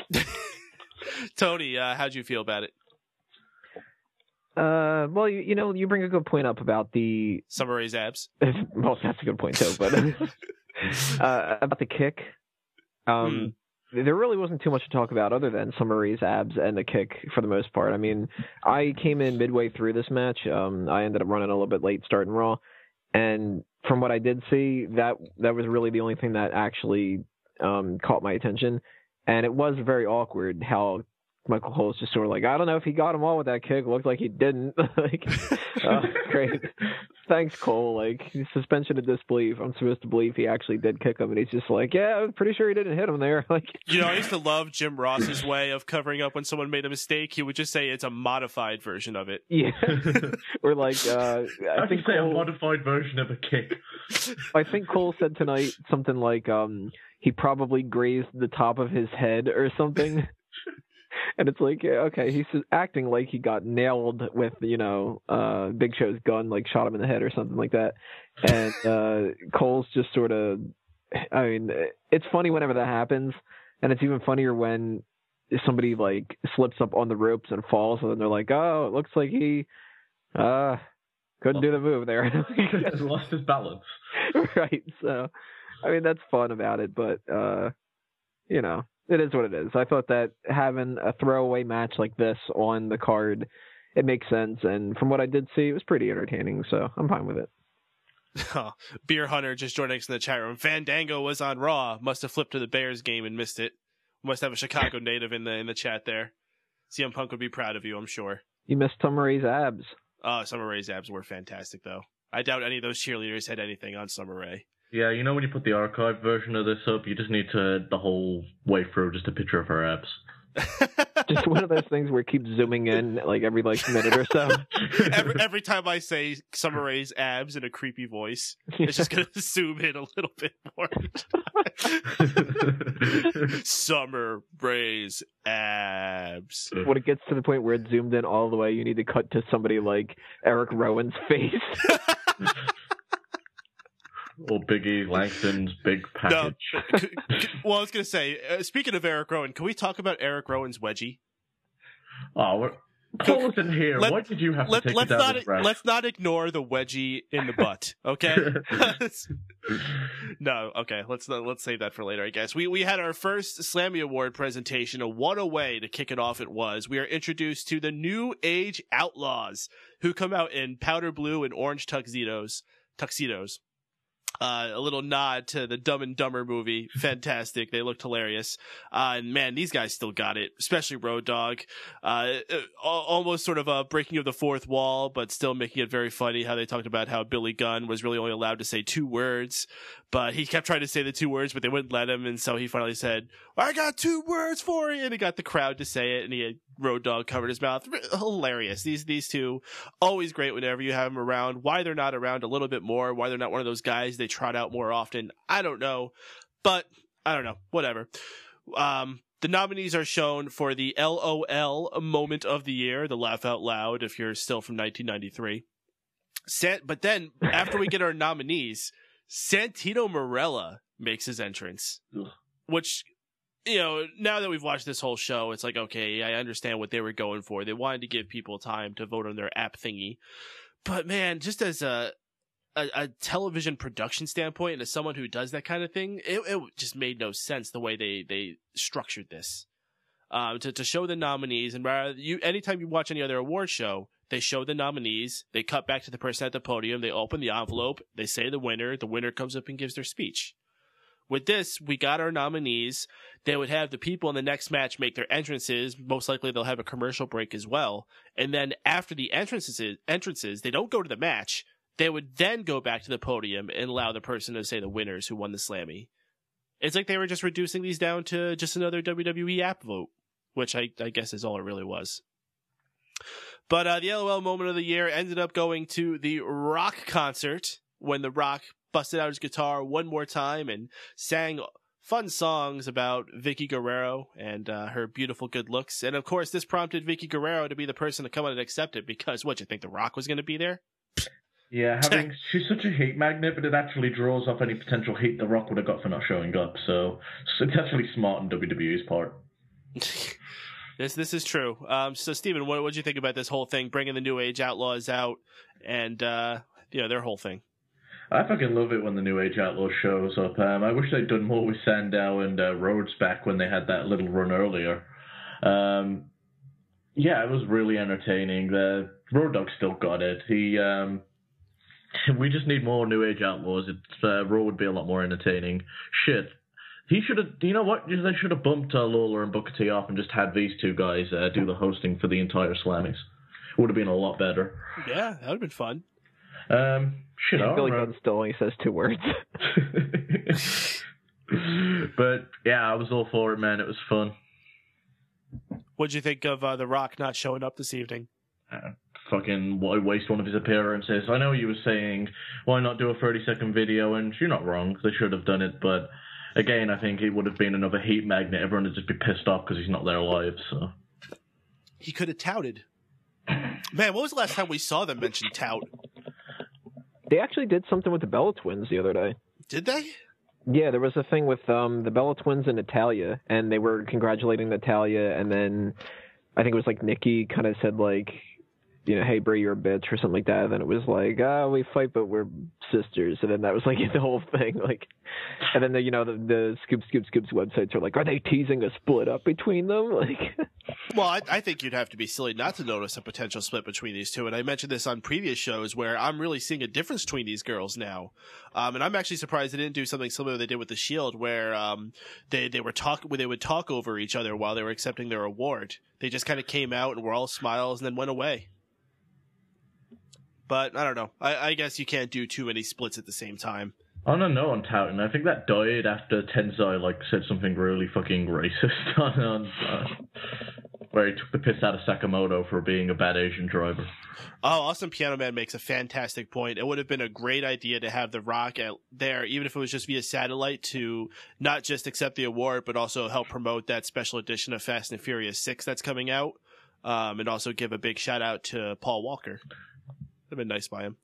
Tony, uh, how'd you feel about it? Uh, well, you, you know, you bring a good point up about the Summer Rae's abs. Well, that's a good point too, but uh, about the kick. Um, there really wasn't too much to talk about other than Summer Rae's abs and the kick for the most part. I mean, I came in midway through this match. Um, I ended up running a little bit late starting Raw. And from what I did see, that that was really the only thing that actually um, caught my attention. And it was very awkward how Michael Cole's just sort of like, I don't know if he got him all with that kick. It looked like he didn't. like, uh, great. Thanks, Cole. Like, suspension of disbelief. I'm supposed to believe he actually did kick him. And he's just like, yeah, I'm pretty sure he didn't hit him there. Like, you know, I used to love Jim Ross's way of covering up when someone made a mistake. He would just say it's a modified version of it. Yeah. Or like, uh, I I think think say Cole, a modified version of a kick. I think Cole said tonight something like, um, he probably grazed the top of his head or something. And it's like, yeah, okay, he's acting like he got nailed with, you know, uh, Big Show's gun, like shot him in the head or something like that. And uh, Cole's just sort of, I mean, it's funny whenever that happens. And it's even funnier when somebody, like, slips up on the ropes and falls. And then they're like, oh, it looks like he uh, couldn't do the move there. He's lost his balance. Right. So, I mean, that's fun about it. But, uh, you know. It is what it is. I thought that having a throwaway match like this on the card, it makes sense. And from what I did see, it was pretty entertaining. So I'm fine with it. Oh, Beer Hunter just joining us in the chat room. Fandango was on Raw. Must have flipped to the Bears game and missed it. Must have a Chicago native in the in the chat there. C M Punk would be proud of you, I'm sure. You missed Summer Rae's abs. Oh, Summer Rae's abs were fantastic, though. I doubt any of those cheerleaders had anything on Summer Rae. Yeah, you know when you put the archive version of this up, you just need to, the whole way through, just a picture of her abs. Just one of those things where it keeps zooming in like every like minute or so. every, every time I say Summer Rae's abs in a creepy voice, it's just going to zoom in a little bit more. Summer Rae's abs. When it gets to the point where it's zoomed in all the way, you need to cut to somebody like Eric Rowan's face. Or Biggie Langston's big package. No. Well, I was going to say, uh, speaking of Eric Rowan, can we talk about Eric Rowan's wedgie? Oh, we're... Cole was in here. Let, Why did you have let, to take let's it not, down this route? Let's not ignore the wedgie in the butt, okay? No, okay. Let's let's save that for later, I guess. We we had our first Slammy Award presentation, a what a way to kick it off it was. We are introduced to the New Age Outlaws, who come out in powder blue and orange tuxedos. Tuxedos. Uh, a little nod to the Dumb and Dumber movie. Fantastic. They looked hilarious. Uh, and man, these guys still got it, especially Road Dogg. Uh, almost sort of a breaking of the fourth wall, but still making it very funny how they talked about how Billy Gunn was really only allowed to say two words, but he kept trying to say the two words, but they wouldn't let him. And so he finally said, I got two words for you. And he got the crowd to say it, and he had Road Dogg covered his mouth. Hilarious. These, these two, always great whenever you have them around. Why they're not around a little bit more, why they're not one of those guys they trot out more often, I don't know, but I don't know, whatever. Um, the nominees are shown for the L O L moment of the year, the laugh out loud, if you're still from nineteen ninety-three. San- but then, after we get our nominees, Santino Marella makes his entrance, Ugh. which, you know, now that we've watched this whole show, it's like, okay, I understand what they were going for. They wanted to give people time to vote on their app thingy. But man, just as a A, a television production standpoint, and as someone who does that kind of thing, it, it just made no sense the way they, they structured this. Um, to, to show the nominees, and rather you, anytime you watch any other award show, they show the nominees, they cut back to the person at the podium, they open the envelope, they say the winner, the winner comes up and gives their speech. With this, we got our nominees. They would have the people in the next match make their entrances. Most likely they'll have a commercial break as well. And then after the entrances, entrances, they don't go to the match. They would then go back to the podium and allow the person to say the winners who won the Slammy. It's like they were just reducing these down to just another W W E app vote, which I, I guess is all it really was. But uh, the L O L moment of the year ended up going to the Rock concert when The Rock busted out his guitar one more time and sang fun songs about Vicky Guerrero and uh, her beautiful good looks. And of course, this prompted Vicky Guerrero to be the person to come out and accept it, because what, you think The Rock was going to be there? Yeah, having she's such a hate magnet, but it actually draws off any potential hate The Rock would have got for not showing up. So, so it's actually smart on W W E's part. This this is true. Um, so, Steven, what did you think about this whole thing, bringing the New Age Outlaws out and uh, you know, their whole thing? I fucking love it when the New Age Outlaw shows up. Um, I wish they'd done more with Sandow and uh, Rhodes back when they had that little run earlier. Um, yeah, it was really entertaining. The Road Dogg still got it. He, um, we just need more New Age Outlaws. It's, uh, Raw would be a lot more entertaining. Shit. He should have, you know what? They should have bumped uh, Lawler and Booker T off and just had these two guys uh, do the hosting for the entire Slammies. Would have been a lot better. Yeah, that would have been fun. Um, shit, yeah, Billy right. Gunn still only says two words. But yeah, I was all for it, man. It was fun. What'd you think of uh, The Rock not showing up this evening? Uh, fucking why waste one of his appearances? I know you were saying why not do a thirty second video, and you're not wrong. They should have done it, but again, I think it would have been another heat magnet. Everyone would just be pissed off because he's not there live. So he could have touted. Man, what was the last time we saw them mention tout? They actually did something with the Bella Twins the other day. Did they? Yeah, there was a thing with um, the Bella Twins and Natalya, and they were congratulating Natalya, and then I think it was like Nikki kind of said like, you know, hey, Bray, you're a bitch or something like that. And then it was like, oh, we fight, but we're sisters. And then that was like the whole thing. Like, and then the, you know, the, the Scoop, Scoop, Scoop's websites are like, are they teasing a split up between them? Like, well, I, I think you'd have to be silly not to notice a potential split between these two. And I mentioned this on previous shows where I'm really seeing a difference between these girls now. Um, and I'm actually surprised they didn't do something similar they did with the Shield, where um, they they were talk where they would talk over each other while they were accepting their award. They just kind of came out and were all smiles and then went away. But I don't know. I, I guess you can't do too many splits at the same time. On a note on Touton, I think that died after Tensai like said something really fucking racist on, on uh, where he took the piss out of Sakamoto for being a bad Asian driver. Oh, Austin Piano Man makes a fantastic point. It would have been a great idea to have The Rock at there, even if it was just via satellite, to not just accept the award, but also help promote that special edition of Fast and Furious six that's coming out, um, and also give a big shout out to Paul Walker. That'd been nice by him.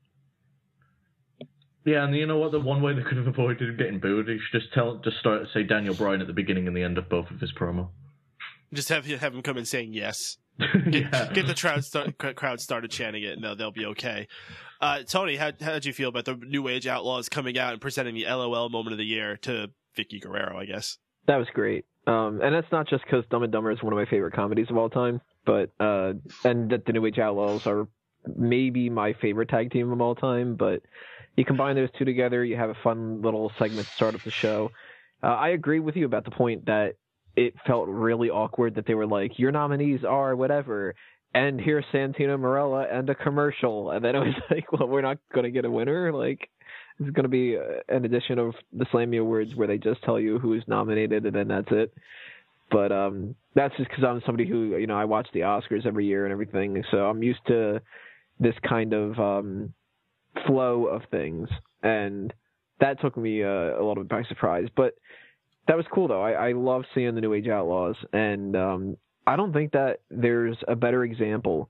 Yeah, and you know what? The one way they could have avoided him getting booed, he should just tell, just start say Daniel Bryan at the beginning and the end of both of his promo. Just have have him come in saying yes. Yeah. Get, get the crowd start, crowd started chanting it, and they'll they'll be okay. Uh, Tony, how how did you feel about the New Age Outlaws coming out and presenting the L O L moment of the year to Vicky Guerrero? I guess that was great. Um, and that's not just because Dumb and Dumber is one of my favorite comedies of all time, but uh, and that the New Age Outlaws are maybe my favorite tag team of all time. But you combine those two together, you have a fun little segment to start up the show. Uh, I agree with you about the point that it felt really awkward that they were like, your nominees are whatever, and here's Santino Marella and a commercial. And then it was like, well, we're not going to get a winner. Like, it's going to be an edition of the Slammy Awards where they just tell you who's nominated and then that's it. But um, that's just because I'm somebody who, you know, I watch the Oscars every year and everything. So I'm used to this kind of um, flow of things. And that took me uh, a little bit by surprise. But that was cool, though. I, I love seeing the New Age Outlaws. And um, I don't think that there's a better example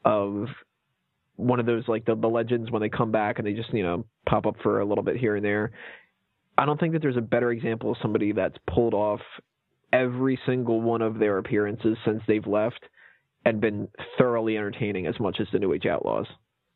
of one of those, like, the, the legends when they come back and they just, you know, pop up for a little bit here and there. I don't think that there's a better example of somebody that's pulled off every single one of their appearances since they've left and been thoroughly entertaining as much as the New Age Outlaws.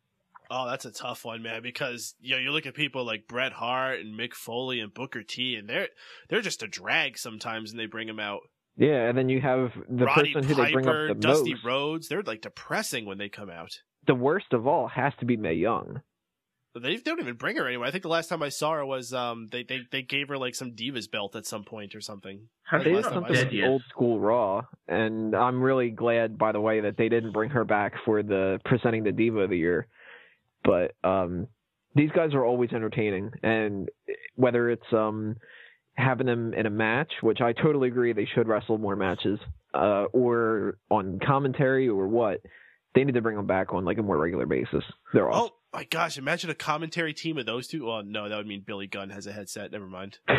Oh, that's a tough one, man, because you know, you look at people like Bret Hart and Mick Foley and Booker T, and they're they're just a drag sometimes, and they bring them out. Yeah, and then you have the Roddy person who Piper, they bring up the Dusty most. Rhodes, they're like depressing when they come out. The worst of all has to be Mae Young. They don't even bring her anywhere. I think the last time I saw her was um they they, they gave her like some Divas belt at some point or something. How They did did something dead with yet? old school Raw, and I'm really glad, by the way, that they didn't bring her back for the presenting the Diva of the Year. But um, these guys are always entertaining, and whether it's um, having them in a match, which I totally agree they should wrestle more matches, uh, or on commentary or what, they need to bring them back on like a more regular basis. They're awesome. Oh my gosh, imagine a commentary team of those two. Oh no, that would mean Billy Gunn has a headset. Never mind. Hey,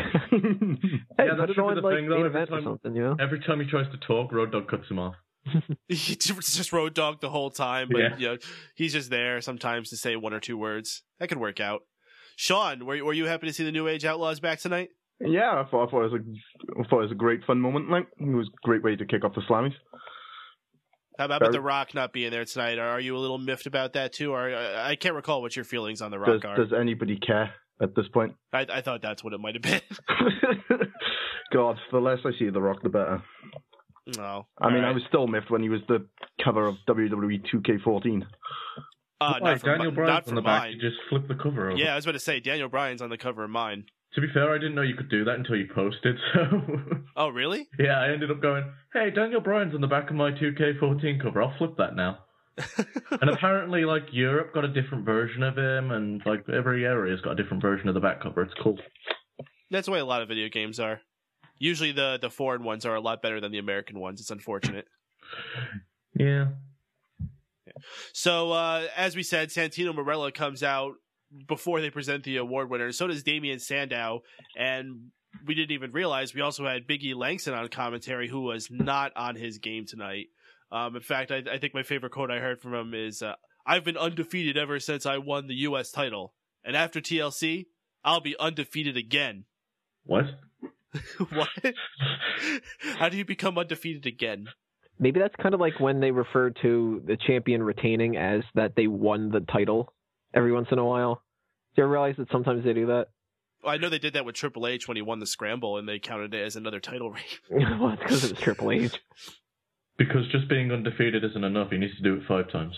Yeah, put that's it true on for the like thing, though. main Every event or time- something, you know? Every time he tries to talk, Road Dogg cuts him off. He just Road Dogg the whole time, but Yeah. you know, he's just there sometimes to say one or two words. That could work out. Sean, were were you happy to see the New Age Outlaws back tonight? Yeah, I thought, I thought it was a, I thought it was a great fun moment. Like, it was a great way to kick off the Slammies. How about Very- The Rock not being there tonight? Are you a little miffed about that too? Or I I can't recall what your feelings on The Rock Does, are. does anybody care at this point? I, I thought that's what it might have been. God, the less I see of The Rock, the better. No. I mean, right. I was still miffed when he was the cover of W W E two K fourteen. Uh, Why, not for, Daniel mi- Bryan's not on for the back. mine. You just flip the cover over. Yeah, I was about to say Daniel Bryan's on the cover of mine. To be fair, I didn't know you could do that until you posted. So Oh, really? yeah, I ended up going, "Hey, Daniel Bryan's on the back of my two K fourteen cover. I'll flip that now." And apparently, like Europe got a different version of him, and like every area's got a different version of the back cover. It's cool. That's the way a lot of video games are. Usually the, the foreign ones are a lot better than the American ones. It's unfortunate. Yeah. So, uh, as we said, Santino Marella comes out before they present the award winners. So does Damian Sandow. And we didn't even realize we also had Big E Langston on commentary, who was not on his game tonight. Um, in fact, I, I think my favorite quote I heard from him is, uh, I've been undefeated ever since I won the U S title. And after T L C, I'll be undefeated again. What? What? How do you become undefeated again? Maybe that's kind of like when they refer to the champion retaining as that they won the title every once in a while. Do you ever realize that sometimes they do that? Well, I know they did that with Triple H when he won the Scramble, and they counted it as another title reign. Well, it's because it was Triple H. Because just being undefeated isn't enough. He needs to do it five times.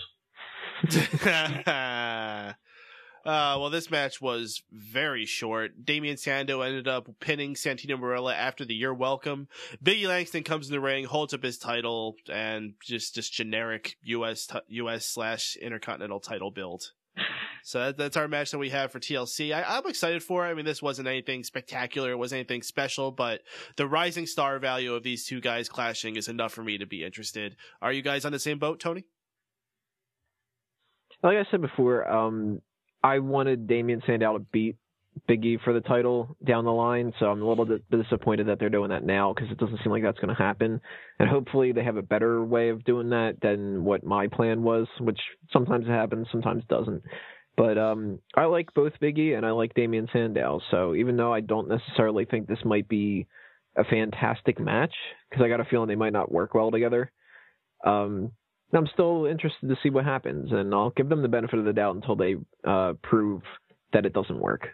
Uh, well, this match was very short. Damian Sandow ended up pinning Santino Marella after the "You're welcome." Biggie Langston comes in the ring, holds up his title, and just just generic U S t- U S slash Intercontinental title build. So that, that's our match that we have for T L C. I, I'm excited for it. I mean, this wasn't anything spectacular. It wasn't anything special, but the rising star value of these two guys clashing is enough for me to be interested. Are you guys on the same boat, Tony? Like I said before, um, I wanted Damian Sandow to beat Big E for the title down the line, so I'm a little bit disappointed that they're doing that now because it doesn't seem like that's going to happen. And hopefully they have a better way of doing that than what my plan was, which sometimes happens, sometimes doesn't. But um, I like both Big E and I like Damian Sandow, so even though I don't necessarily think this might be a fantastic match, because I got a feeling they might not work well together, um, I'm still interested to see what happens, and I'll give them the benefit of the doubt until they uh, prove that it doesn't work.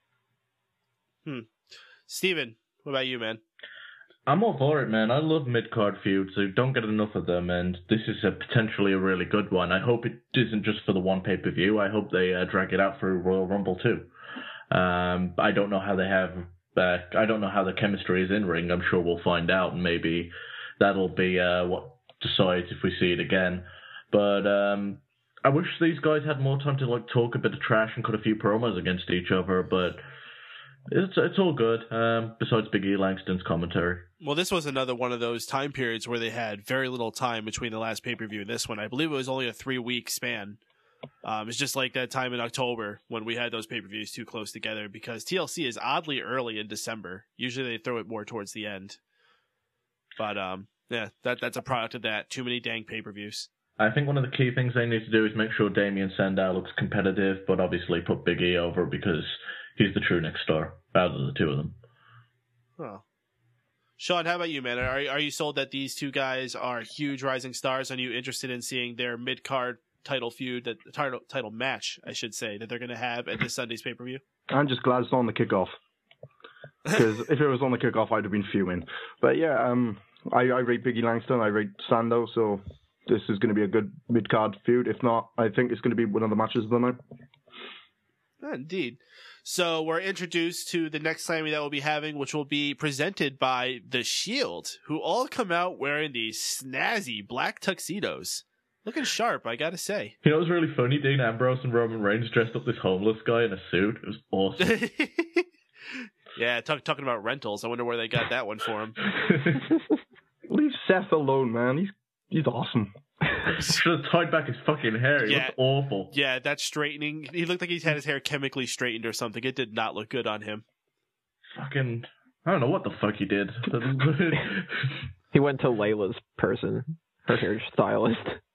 Hmm. Steven, what about you, man? I'm all for it, man. I love mid-card feuds. I don't get enough of them, and this is a potentially a really good one. I hope it isn't just for the one pay-per-view. I hope they uh, drag it out for Royal Rumble, too. Um, I don't know how they have... Uh, I don't know how the chemistry is in ring. I'm sure we'll find out, and maybe that'll be uh, what decides if we see it again. But um, I wish these guys had more time to like talk a bit of trash and cut a few promos against each other, but it's it's all good, um, besides Big E Langston's commentary. Well, this was another one of those time periods where they had very little time between the last pay-per-view and this one. I believe it was only a three-week span. Um, it's just like that time in October when we had those pay-per-views too close together, because T L C is oddly early in December. Usually they throw it more towards the end. But um, yeah, that that's a product of that. Too many dang pay-per-views. I think one of the key things they need to do is make sure Damian Sandow looks competitive, but obviously put Big E over because he's the true next star out of the two of them. Oh. Sean, how about you, man? Are are you sold that these two guys are huge rising stars? Are you interested in seeing their mid-card title feud, that title title match, I should say, that they're going to have at this Sunday's pay-per-view? I'm just glad it's on the kickoff. Because if it was on the kickoff, I'd have been fuming. But yeah, um, I, I rate Biggie Langston, I rate Sandow, so this is going to be a good mid-card feud. If not, I think it's going to be one of the matches of the night. Indeed. So we're introduced to the next Slammy that we'll be having, which will be presented by The Shield, who all come out wearing these snazzy black tuxedos. Looking sharp, I gotta say. You know, it was really funny. Dean Ambrose and Roman Reigns dressed up this homeless guy in a suit. It was awesome. Yeah, talk, talking about rentals. I wonder where they got that one for him. Leave Seth alone, man. He's he's awesome. Should have tied back his fucking hair. He Yeah. looked awful. Yeah, that straightening. He looked like he's had his hair chemically straightened or something. It did not look good on him. Fucking, I don't know what the fuck he did. He went to Layla's person, her hair stylist.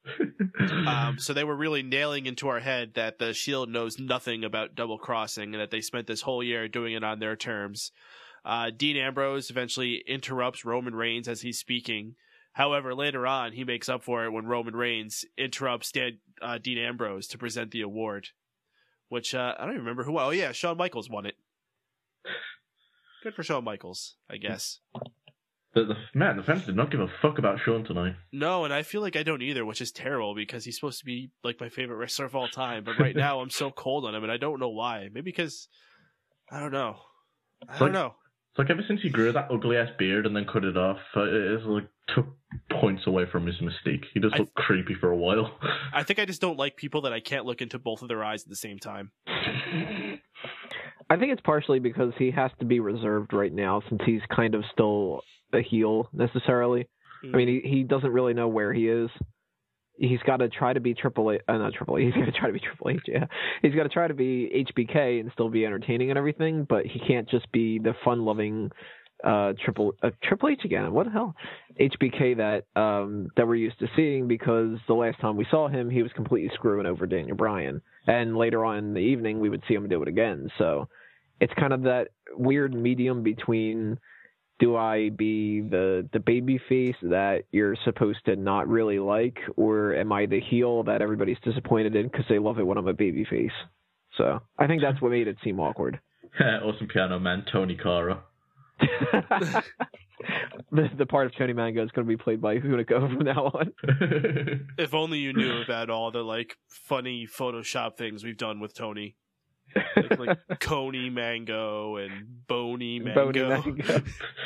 Um, so they were really nailing into our head that the Shield knows nothing about double crossing and that they spent this whole year doing it on their terms. Uh, Dean Ambrose eventually interrupts Roman Reigns as he's speaking. However, later on, he makes up for it when Roman Reigns interrupts Dan, uh, Dean Ambrose to present the award, which uh, I don't even remember who won. Oh, yeah, Shawn Michaels won it. Good for Shawn Michaels, I guess. The, the, man, the fans did not give a fuck about Shawn tonight. No, and I feel like I don't either, which is terrible because he's supposed to be like my favorite wrestler of all time. But right now, I'm so cold on him, and I don't know why. Maybe because, I don't know. I It's don't like, know. It's like ever since he grew that ugly ass beard and then cut it off, uh, it, it's like took points away from his mystique. He just I- looked creepy for a while. I think I just don't like people that I can't look into both of their eyes at the same time. I think it's partially because he has to be reserved right now since he's kind of still a heel necessarily. Mm. I mean, he, he doesn't really know where he is. He's got to try to be Triple H, uh, not Triple H, he's got to try to be Triple H, yeah. He's got to try to be H B K and still be entertaining and everything, but he can't just be the fun-loving uh, Triple uh, Triple H again. What the hell? H B K that um, that we're used to seeing because the last time we saw him, he was completely screwing over Daniel Bryan. And later on in the evening, we would see him do it again. So it's kind of that weird medium between... Do I be the the baby face that you're supposed to not really like, or am I the heel that everybody's disappointed in because they love it when I'm a baby face? So I think that's what made it seem awkward. Awesome piano man, Tony Cara. the the part of Tony Mango is going to be played by Hunico from now on. If only you knew about all the like funny Photoshop things we've done with Tony. Like, like Coney Mango and Boney Mango. Boney Mango.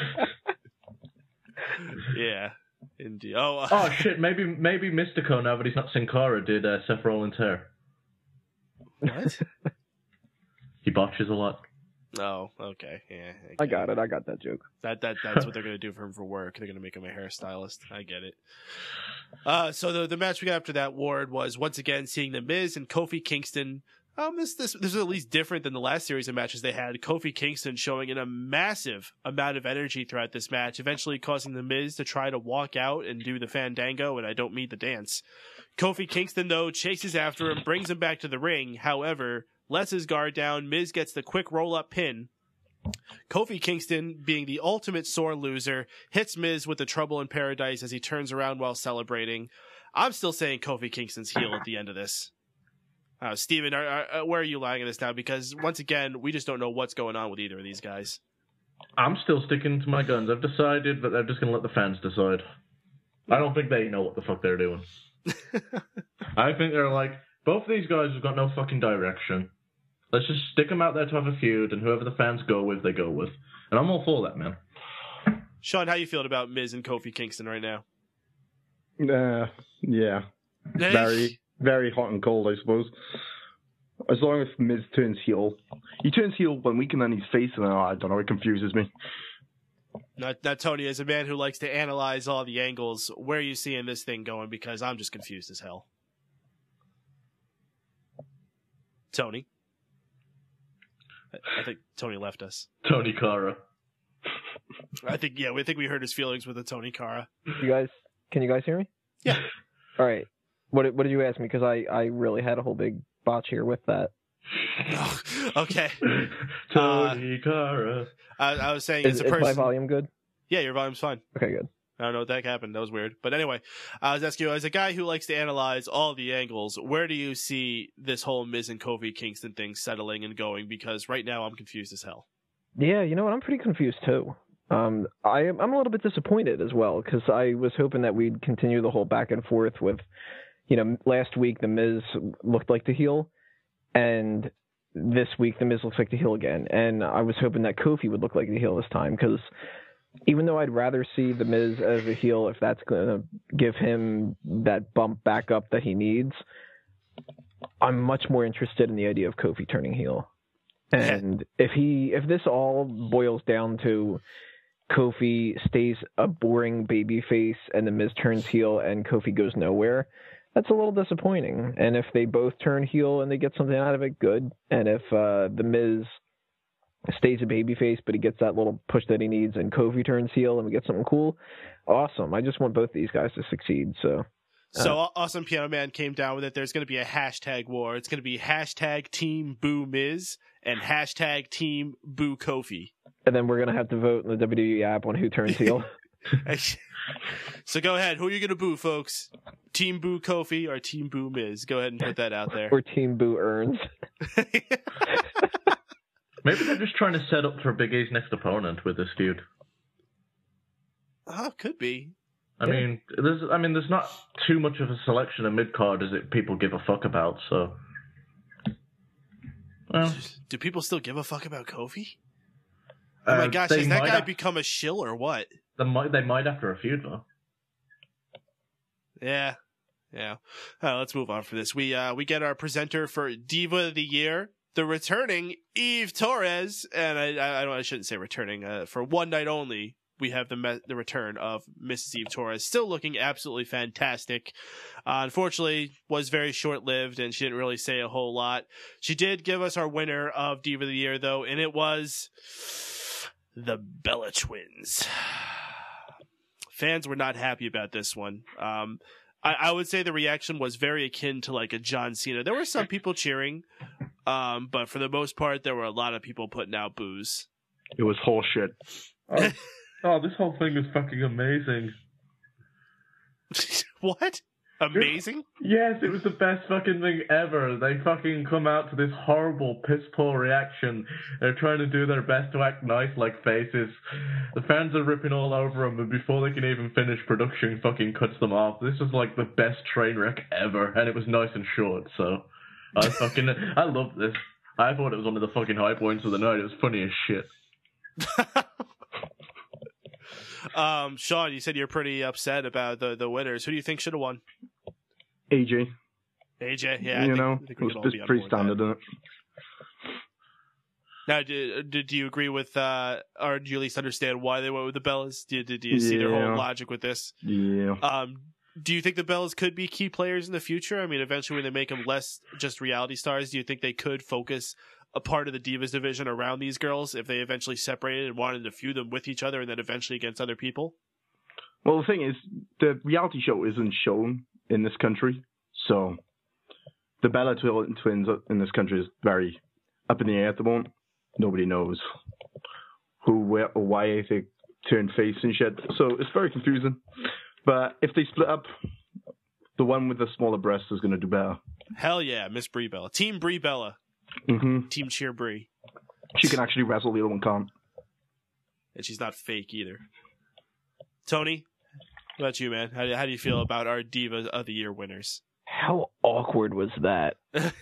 Yeah, indeed. Oh, uh, Oh shit, maybe maybe Mystico, now that he's not Sin Cara, did uh, Seth Rollins' hair. what? He botches a lot. Oh, okay. Yeah, I got it. I got that joke. That that that's what they're gonna do for him for work. They're gonna make him a hairstylist. I get it. Uh, so the the match we got after that, Ward, was once again seeing the Miz and Kofi Kingston. Um, this this this is at least different than the last series of matches they had. Kofi Kingston showing in a massive amount of energy throughout this match, eventually causing the Miz to try to walk out and do the Fandango, and I don't mean the dance. Kofi Kingston though chases after him, brings him back to the ring. However, lets his guard down. Miz gets the quick roll up pin. Kofi Kingston, being the ultimate sore loser, hits Miz with the Trouble in Paradise as he turns around while celebrating. I'm still saying Kofi Kingston's heel at the end of this. Uh, Steven, are, are, where are you lying on this now? Because, once again, we just don't know what's going on with either of these guys. I'm still sticking to my guns. I've decided that they're just going to let the fans decide. I don't think they know what the fuck they're doing. I think they're like, both of these guys have got no fucking direction. Let's just stick them out there to have a feud, and whoever the fans go with, they go with. And I'm all for that, man. Sean, how you feeling about Miz and Kofi Kingston right now? Uh, yeah. Very, very hot and cold, I suppose. As long as Miz turns heel. He turns heel one week and then he's face, and oh, I don't know, it confuses me. Now, now, Tony, as a man who likes to analyze all the angles, where are you seeing this thing going? Because I'm just confused as hell. Tony? I think Tony left us. Tony Cara. I think, yeah, we think we hurt his feelings with the Tony Cara. You guys, can you guys hear me? Yeah. All right. What what did you ask me? Because I, I really had a whole big botch here with that. Oh, okay. Tony uh, Cara. I, I was saying Is, it's a is person. my volume good? Yeah, your volume's fine. Okay, good. I don't know what that happened. That was weird. But anyway, I was asking you, as a guy who likes to analyze all the angles, where do you see this whole Miz and Kofi Kingston thing settling and going? Because right now I'm confused as hell. Yeah, you know what? I'm pretty confused too. Um, I am, I'm a little bit disappointed as well because I was hoping that we'd continue the whole back and forth with, you know, last week the Miz looked like the heel, and this week the Miz looks like the heel again. And I was hoping that Kofi would look like the heel this time because even though I'd rather see the Miz as a heel if that's going to give him that bump back up that he needs, I'm much more interested in the idea of Kofi turning heel. And if he, if this all boils down to Kofi stays a boring babyface and the Miz turns heel and Kofi goes nowhere, that's a little disappointing. And if they both turn heel and they get something out of it, good. And if uh, the Miz stays a babyface but he gets that little push that he needs and Kofi turns heel and we get something cool, awesome. I just want both these guys to succeed. So. So uh, Awesome Piano Man came down with it. There's going to be a hashtag war. It's going to be hashtag Team Boo Miz and hashtag Team Boo Kofi. And then we're going to have to vote in the W W E app on who turns heel. So go ahead. Who are you going to boo, folks? Team Boo Kofi or Team Boo Miz? Go ahead and put that out there. Or Team Boo Earns. Maybe they're just trying to set up for Big E's next opponent with this feud. Oh, could be. I Yeah. mean, there's I mean, there's not too much of a selection of mid card as it people give a fuck about. So, well, Do people still give a fuck about Kofi? Oh my uh, gosh, they has that might guy have- become a shill or what? They might they might after a feud though. Yeah, yeah. Uh, let's move on from this. We uh we get our presenter for Diva of the Year, the returning Eve Torres, and I I, I don't I shouldn't say returning. Uh, for one night only, we have the me- the return of Missus Eve Torres, still looking absolutely fantastic. Uh, unfortunately, was very short lived, and she didn't really say a whole lot. She did give us our winner of Diva of the Year though, and it was the Bella Twins. Fans were not happy about this one. Um, I, I would say the reaction was very akin to like a John Cena. There were some people cheering, um, but for the most part, there were a lot of people putting out boos. It was horseshit. Oh, oh, this whole thing is fucking amazing. What? Amazing? Yes, it was the best fucking thing ever. They fucking come out to this horrible piss poor reaction. They're trying to do their best to act nice like faces. The fans are ripping all over them, and before they can even finish, production fucking cuts them off. This was like the best train wreck ever, and it was nice and short, so I fucking I loved this. I thought it was one of the fucking high points of the night. It was funny as shit. um, Sean, you said you're pretty upset about the, the winners. Who do you think should have won? A J. A J, yeah. I you think, know, I think it we was could all just be on pretty board with standard, that. isn't it? Now, did, did do you agree with, uh, or do you at least understand why they went with the Bellas? Do, do, do you see their Yeah. whole logic with this? Yeah. Um, do you think the Bellas could be key players in the future? I mean, eventually when they make them less just reality stars, do you think they could focus a part of the Divas division around these girls if they eventually separated and wanted to feud them with each other and then eventually against other people? Well, the thing is, the reality show isn't shown in this country, so the Bella Twi- Twins in this country is very up in the air at the moment. Nobody knows who, where, or why they turned face and shit, so it's very confusing. But if they split up, the one with the smaller breasts is going to do better. Hell yeah, Miss Brie Bella. Team Brie Bella. Mm-hmm. Team Cheer Brie. She can actually wrestle, the other one can't. And she's not fake either. Tony, what about you, man? How do, how do you feel about our Diva of the Year winners? How awkward was that?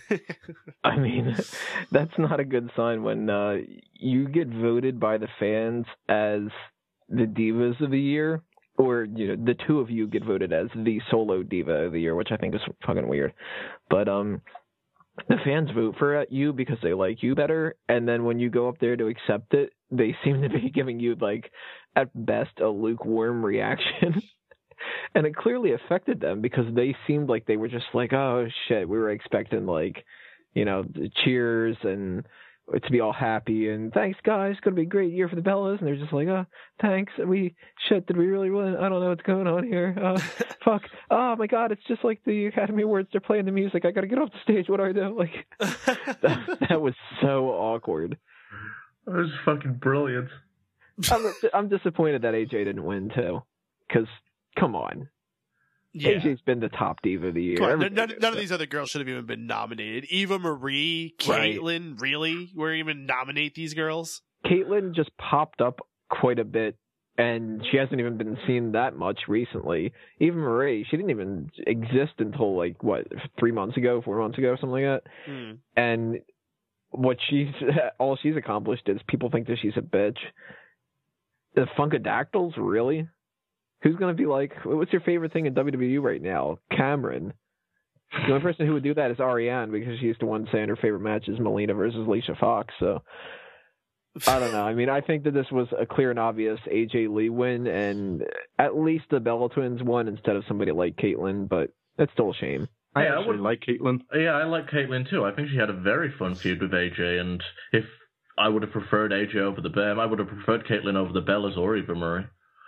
I mean, that's not a good sign when uh, you get voted by the fans as the Divas of the Year, or you know, the two of you get voted as the solo Diva of the Year, which I think is fucking weird. But um, the fans vote for you because they like you better, and then when you go up there to accept it, they seem to be giving you, like, at best, a lukewarm reaction. And it clearly affected them because they seemed like they were just like, oh, shit, we were expecting, like, you know, cheers and to be all happy and thanks, guys, it's going to be a great year for the Bellas. And they're just like, oh, thanks. We, shit, did we really win? I don't know what's going on here. Uh, fuck. Oh, my God, it's just like the Academy Awards. They're playing the music. I got to get off the stage. What do I do? Like, that, that was so awkward. It was fucking brilliant. I'm, I'm disappointed that A J didn't win, too. Because, come on. Yeah. A J's been the top Diva of the Year. Come on, Everybody none, knows none of that. these other girls should have even been nominated. Eva Marie, Right. Caitlyn, really? We're even nominate these girls? Caitlyn just popped up quite a bit, and she hasn't even been seen that much recently. Even Marie, she didn't even exist until, like, what, three months ago, four months ago, something like that. Hmm. And what she's, all she's accomplished is people think that she's a bitch. The Funkadactyls, really? Who's going to be like, what's your favorite thing in W W E right now? Cameron. The only person who would do that is Ariane because she's the one saying her favorite match is Melina versus Alicia Fox. So, I don't know. I mean, I think that this was a clear and obvious A J Lee win, and at least the Bella Twins won instead of somebody like Caitlyn, but it's still a shame. I Yeah, I actually would- like Caitlyn. Yeah, I like Caitlyn too. I think she had a very fun feud with A J, and if I would have preferred A J over the Bam, I would have preferred Caitlyn over the Bellas or Eva Marie.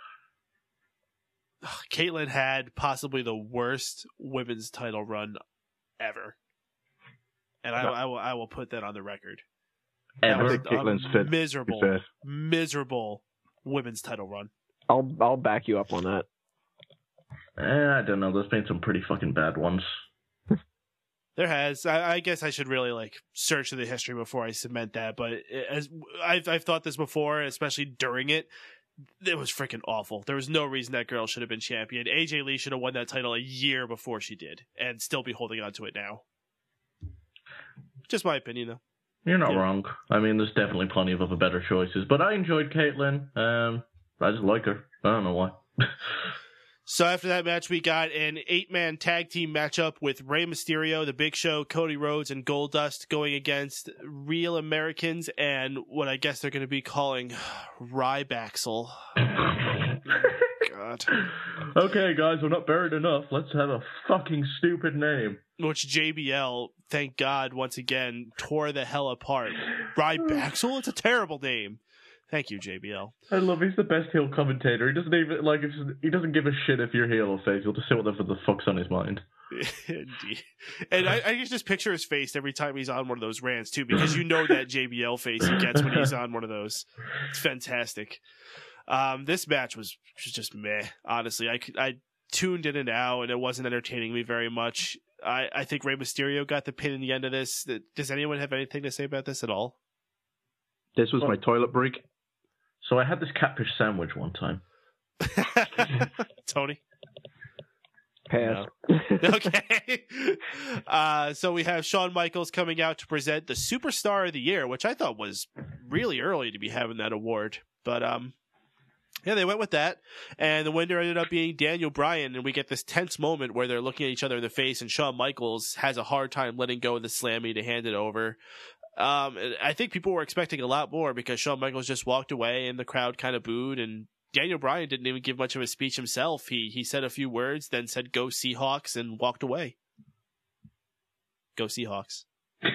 Caitlyn had possibly the worst women's title run ever. And I, I, will, I will put that on the record. That Ever. I was think Caitlyn's a fit, to be miserable, fair. miserable women's title run. I'll I'll back you up on that. Eh, I don't know. There's been some pretty fucking bad ones. There has. I, I guess I should really like search the history before I cement that. But as I've I've thought this before, especially during it, it was freaking awful. There was no reason that girl should have been champion. A J Lee should have won that title a year before she did, and still be holding on to it now. Just my opinion, though. You're not Yeah. wrong. I mean, there's definitely plenty of other better choices, but I enjoyed Caitlyn. Um, I just like her. I don't know why. So after that match, we got an eight-man tag team matchup with Rey Mysterio, The Big Show, Cody Rhodes, and Goldust going against Real Americans and what I guess they're going to be calling Rybaxel. God. Okay, guys, we're not buried enough. Let's have a fucking stupid name. Which J B L, thank God, once again, tore the hell apart. Rybaxel? It's a terrible name. Thank you, J B L. I love he's the best heel commentator. He doesn't even like if he doesn't give a shit if you're heel or face. He'll just say whatever the fuck's on his mind. Indeed. And I, I can just picture his face every time he's on one of those rants too, because you know that J B L face he gets when he's on one of those. It's fantastic. Um, this match was just meh. Honestly, I I tuned in and out, and it wasn't entertaining me very much. I I think Rey Mysterio got the pin in the end of this. Does anyone have anything to say about this at all? This was my toilet break. So I had this catfish sandwich one time. Tony? Pass. No. Okay. Uh, so we have Shawn Michaels coming out to present the Superstar of the Year, which I thought was really early to be having that award. But um, yeah, they went with that. And the winner ended up being Daniel Bryan. And we get this tense moment where they're looking at each other in the face, and Shawn Michaels has a hard time letting go of the slammy to hand it over. Um, I think people were expecting a lot more because Shawn Michaels just walked away and the crowd kind of booed, and Daniel Bryan didn't even give much of a speech himself. He he said a few words, then said "Go Seahawks" and walked away. Go Seahawks.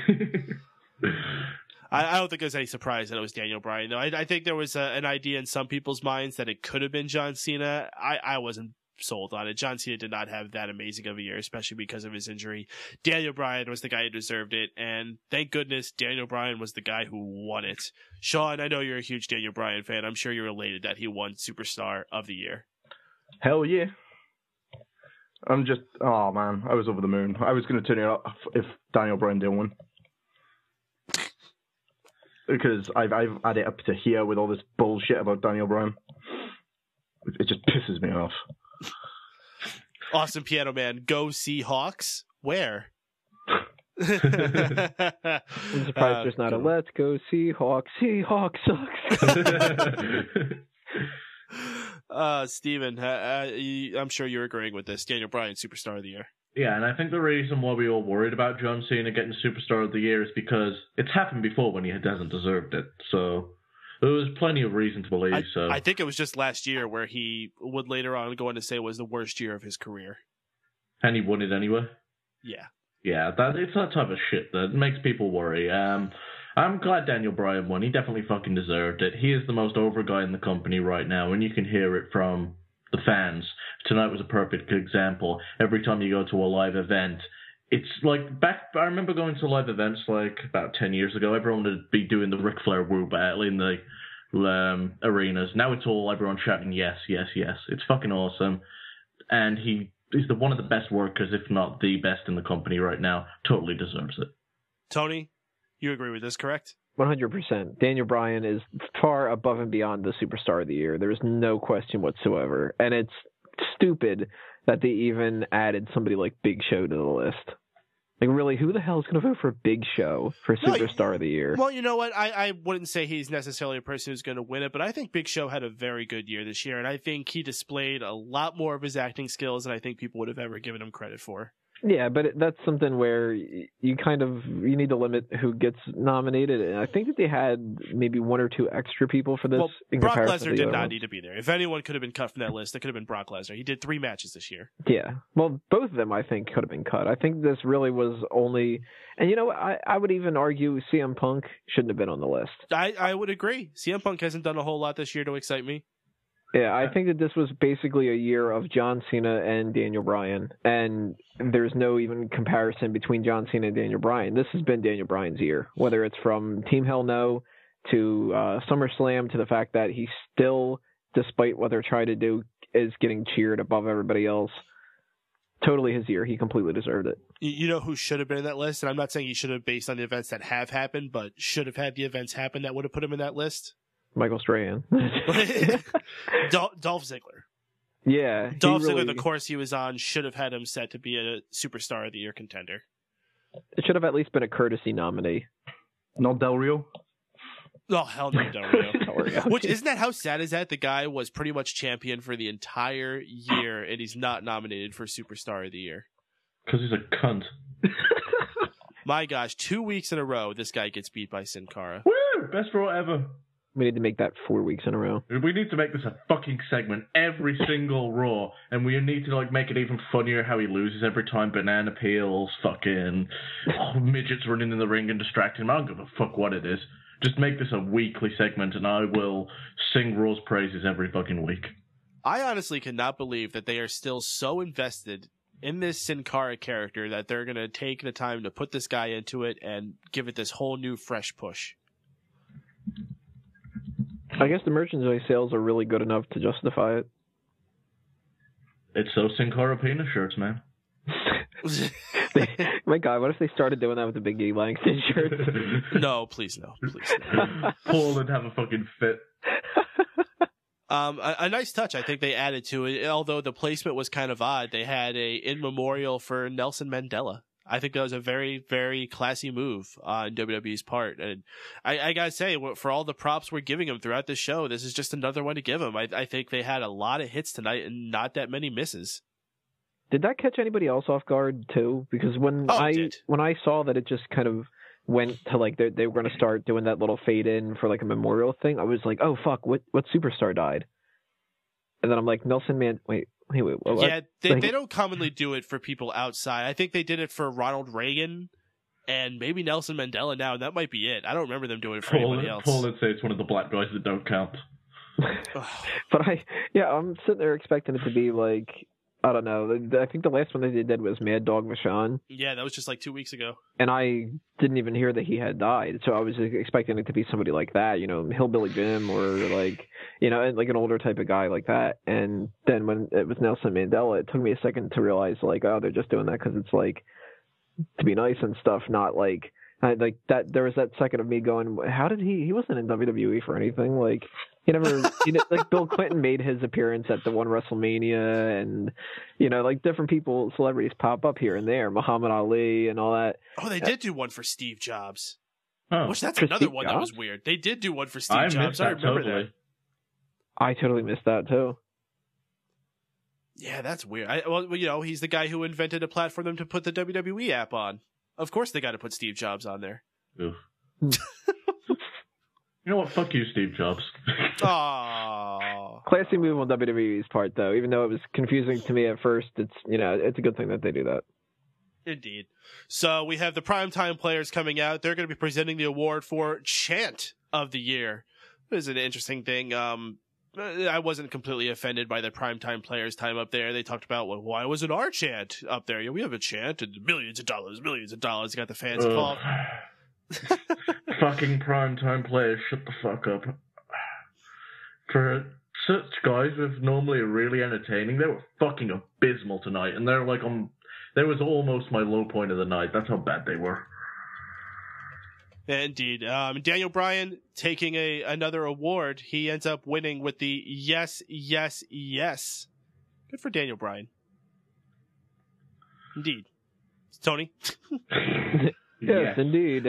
I, I don't think there's any surprise that it was Daniel Bryan, though. I, I think there was a, an idea in some people's minds that it could have been John Cena. I, I wasn't sold on it. John Cena did not have that amazing of a year, especially because of his injury. Daniel Bryan was the guy who deserved it, and thank goodness Daniel Bryan was the guy who won it. Sean, I know you're a huge Daniel Bryan fan. I'm sure you're elated that he won Superstar of the Year. Hell yeah. I'm just, oh man, I was over the moon. I was going to turn it off if Daniel Bryan didn't win. Because I've, I've had it up to here with all this bullshit about Daniel Bryan. It just pisses me off. Awesome Piano Man, go Seahawks. Where? I'm surprised uh, there's not a "Let's Go Seahawks." Seahawks sucks. uh, Steven, uh, I'm sure you're agreeing with this. Daniel Bryan, Superstar of the Year. Yeah, and I think the reason why we all worried about John Cena getting Superstar of the Year is because it's happened before when he hasn't deserved it. So there was plenty of reason to believe I, so. I think it was just last year where he would later on go on to say it was the worst year of his career. And he won it anyway? Yeah. Yeah, that it's that type of shit that makes people worry. Um, I'm glad Daniel Bryan won. He definitely fucking deserved it. He is the most over guy in the company right now, and you can hear it from the fans. Tonight was a perfect example. Every time you go to a live event, it's like back. I remember going to live events like about ten years ago. Everyone would be doing the Ric Flair woo battle in the um, arenas. Now it's all everyone shouting yes, yes, yes. It's fucking awesome, and he is the one of the best workers, if not the best in the company right now. Totally deserves it. Tony, you agree with this, correct? one hundred percent. Daniel Bryan is far above and beyond the Superstar of the Year. There's no question whatsoever. And it's stupid that they even added somebody like Big Show to the list. Like, really, who the hell is going to vote for Big Show for Superstar no, of the Year? Well, you know what? I, I wouldn't say he's necessarily a person who's going to win it, but I think Big Show had a very good year this year, and I think he displayed a lot more of his acting skills than I think people would have ever given him credit for. Yeah, but it, that's something where you kind of you need to limit who gets nominated. And I think that they had maybe one or two extra people for this. Well, in Brock comparison Lesnar to the did other not ones. need to be there. If anyone could have been cut from that list, it could have been Brock Lesnar. He did three matches this year. Yeah, well, both of them I think could have been cut. I think this really was only, and you know, I I would even argue C M Punk shouldn't have been on the list. I I would agree. C M Punk hasn't done a whole lot this year to excite me. Yeah, I think that this was basically a year of John Cena and Daniel Bryan, and there's no even comparison between John Cena and Daniel Bryan. This has been Daniel Bryan's year, whether it's from Team Hell No to uh, SummerSlam to the fact that he still, despite what they're trying to do, is getting cheered above everybody else. Totally his year. He completely deserved it. You know who should have been in that list? And I'm not saying he should have based on the events that have happened, but should have had the events happen that would have put him in that list? Michael Strahan. Dol- Dolph Ziggler. Yeah. Dolph really, Ziggler, the course he was on, should have had him set to be a Superstar of the Year contender. It should have at least been a courtesy nominee. Not Del Rio? Oh, hell no, Del Rio. Del Rio. Which, isn't that how sad is that? The guy was pretty much champion for the entire year, and he's not nominated for Superstar of the Year. Because he's a cunt. My gosh, two weeks in a row, this guy gets beat by Sin Cara. Woo! Best Raw ever. We need to make that four weeks in a row. We need to make this a fucking segment every single Raw, and we need to like make it even funnier how he loses every time. Banana peels, fucking oh, midgets running in the ring and distracting him. I don't give a fuck what it is. Just make this a weekly segment, and I will sing Raw's praises every fucking week. I honestly cannot believe that they are still so invested in this Sin Cara character that they're going to take the time to put this guy into it and give it this whole new fresh push. I guess the merchandise sales are really good enough to justify it. It's those Sin Cara penis shirts, man. they, my God, what if they started doing that with the Big E Langston shirts? No, please no. Please no. Paul would have a fucking fit. Um, a, a nice touch, I think they added to it. Although the placement was kind of odd, they had a in memorial for Nelson Mandela. I think that was a very, very classy move on W W E's part. And I, I gotta say, for all the props we're giving him throughout this show, this is just another one to give him. I, I think they had a lot of hits tonight and not that many misses. Did that catch anybody else off guard too? Because when oh, I did. when I saw that it just kind of went to like they they were going to start doing that little fade in for like a memorial thing, I was like, oh fuck, what what superstar died? And then I'm like, Nelson Man, wait. Wait, wait, what? Yeah, they, like, they don't commonly do it for people outside. I think they did it for Ronald Reagan and maybe Nelson Mandela now, and that might be it. I don't remember them doing it for Paul, anybody else. Paul would say it's one of the black guys that don't count. But I, yeah, I'm sitting there expecting it to be like, I don't know. I think the last one that they did was Mad Dog Vachon. Yeah, that was just like two weeks ago. And I didn't even hear that he had died, so I was expecting it to be somebody like that, you know, Hillbilly Jim or like, you know, like an older type of guy like that. And then when it was Nelson Mandela, it took me a second to realize like, oh, they're just doing that because it's like to be nice and stuff, not like. I, like that, there was that second of me going, how did he? He wasn't in W W E for anything. Like he never, you know, like Bill Clinton made his appearance at the one WrestleMania, and you know, like different people, celebrities pop up here and there, Muhammad Ali and all that. Oh, they did do one for Steve Jobs. Oh, Which that's for another Steve one Jobs? that was weird. They did do one for Steve I Jobs. missed I that remember totally. that. I totally missed that too. Yeah, that's weird. I, well, you know, he's the guy who invented a platform for them to put the W W E app on. Of course they got to put Steve Jobs on there. Oof. You know what? Fuck you, Steve Jobs. Aww. Classy move on W W E's part, though. Even though it was confusing to me at first, it's you know it's a good thing that they do that. Indeed. So we have the primetime players coming out. They're going to be presenting the award for Chant of the Year. This is an interesting thing. Um, I wasn't completely offended by the primetime players' time up there. They talked about, well, why wasn't our chant up there? Yeah, we have a chant and millions of dollars, millions of dollars. Got the fans Ugh. involved. Fucking primetime players, shut the fuck up. For such guys with normally really entertaining, they were fucking abysmal tonight, and they're like on. There was almost my low point of the night. That's how bad they were. Indeed. Um, Daniel Bryan taking a another award. He ends up winning with the yes, yes, yes. Good for Daniel Bryan. Indeed. Tony? yes, Yes. indeed.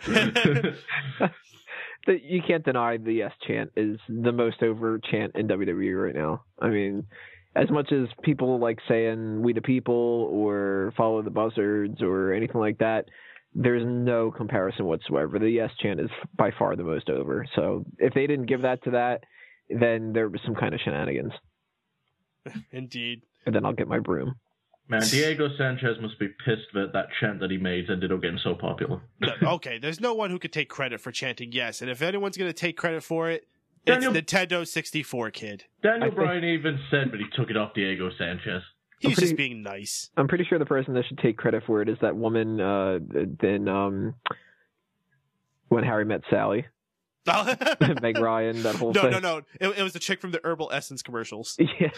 You can't deny the yes chant is the most over chant in W W E right now. I mean, as much as people like saying "We the People" or "Follow the Buzzards" or anything like that, there's no comparison whatsoever. The yes chant is by far the most over. So if they didn't give that to that, then there was some kind of shenanigans. Indeed. And then I'll get my broom. Man, Diego Sanchez must be pissed that that chant that he made ended up getting so popular. Okay, there's no one who could take credit for chanting yes, and if anyone's going to take credit for it, Daniel, it's Nintendo sixty-four kid. Daniel think, Bryan even said, but he took it off Diego Sanchez. He's pretty, just being nice. I'm pretty sure the person that should take credit for it is that woman uh, in um, When Harry Met Sally. Meg Ryan, that whole no, thing. No, no, no. It, it was the chick from the Herbal Essence commercials. Yeah.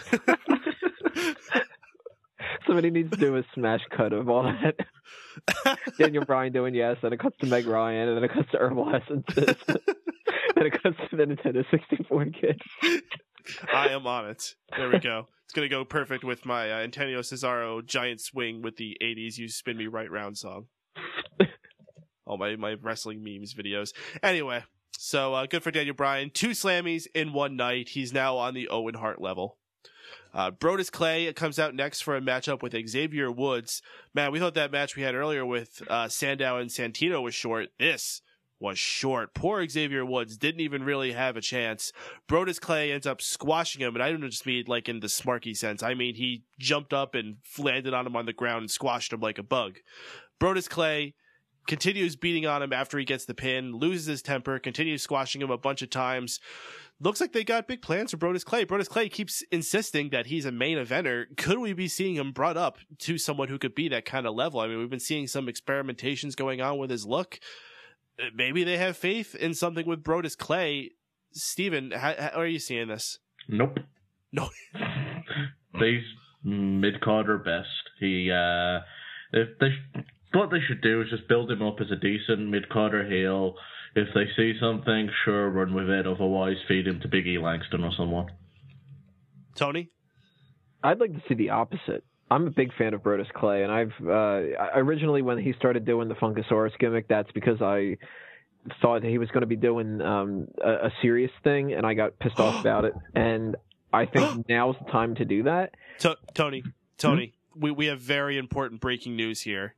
Somebody needs to do a smash cut of all that. Daniel Bryan doing yes, then it cuts to Meg Ryan, and then it cuts to Herbal Essences. Then it cuts to the Nintendo sixty-four kid. I am on it. There we go. It's going to go perfect with my uh, Antonio Cesaro giant swing with the eighties You Spin Me Right Round song. All my, my wrestling memes videos. Anyway, so uh, good for Daniel Bryan. Two Slammies in one night. He's now on the Owen Hart level. Uh, Brodus Clay comes out next for a matchup with Xavier Woods. Man, we thought that match we had earlier with uh, Sandow and Santino was short. This was short. Poor Xavier Woods didn't even really have a chance. Brodus Clay ends up squashing him, and I don't just mean like in the smarky sense. I mean he jumped up and landed on him on the ground and squashed him like a bug. Brodus Clay continues beating on him after he gets the pin, loses his temper, continues squashing him a bunch of times. Looks like they got big plans for Brodus Clay. Brodus Clay keeps insisting that he's a main eventer. Could we be seeing him brought up to someone who could be that kind of level? I mean, we've been seeing some experimentations going on with his look. Maybe they have faith in something with Brodus Clay. Steven, how, how are you seeing this? Nope. No. These mid-card are best. He, uh, if they, what they should do is just build him up as a decent mid-carder heel. If they see something, sure, run with it. Otherwise, feed him to Big E Langston or someone. Tony? I'd like to see the opposite. I'm a big fan of Brodus Clay, and I've uh, originally when he started doing the Funkasaurus gimmick, that's because I thought that he was going to be doing um, a, a serious thing, and I got pissed off about it. And I think now's the time to do that. T- Tony, Tony, hmm? we we have very important breaking news here.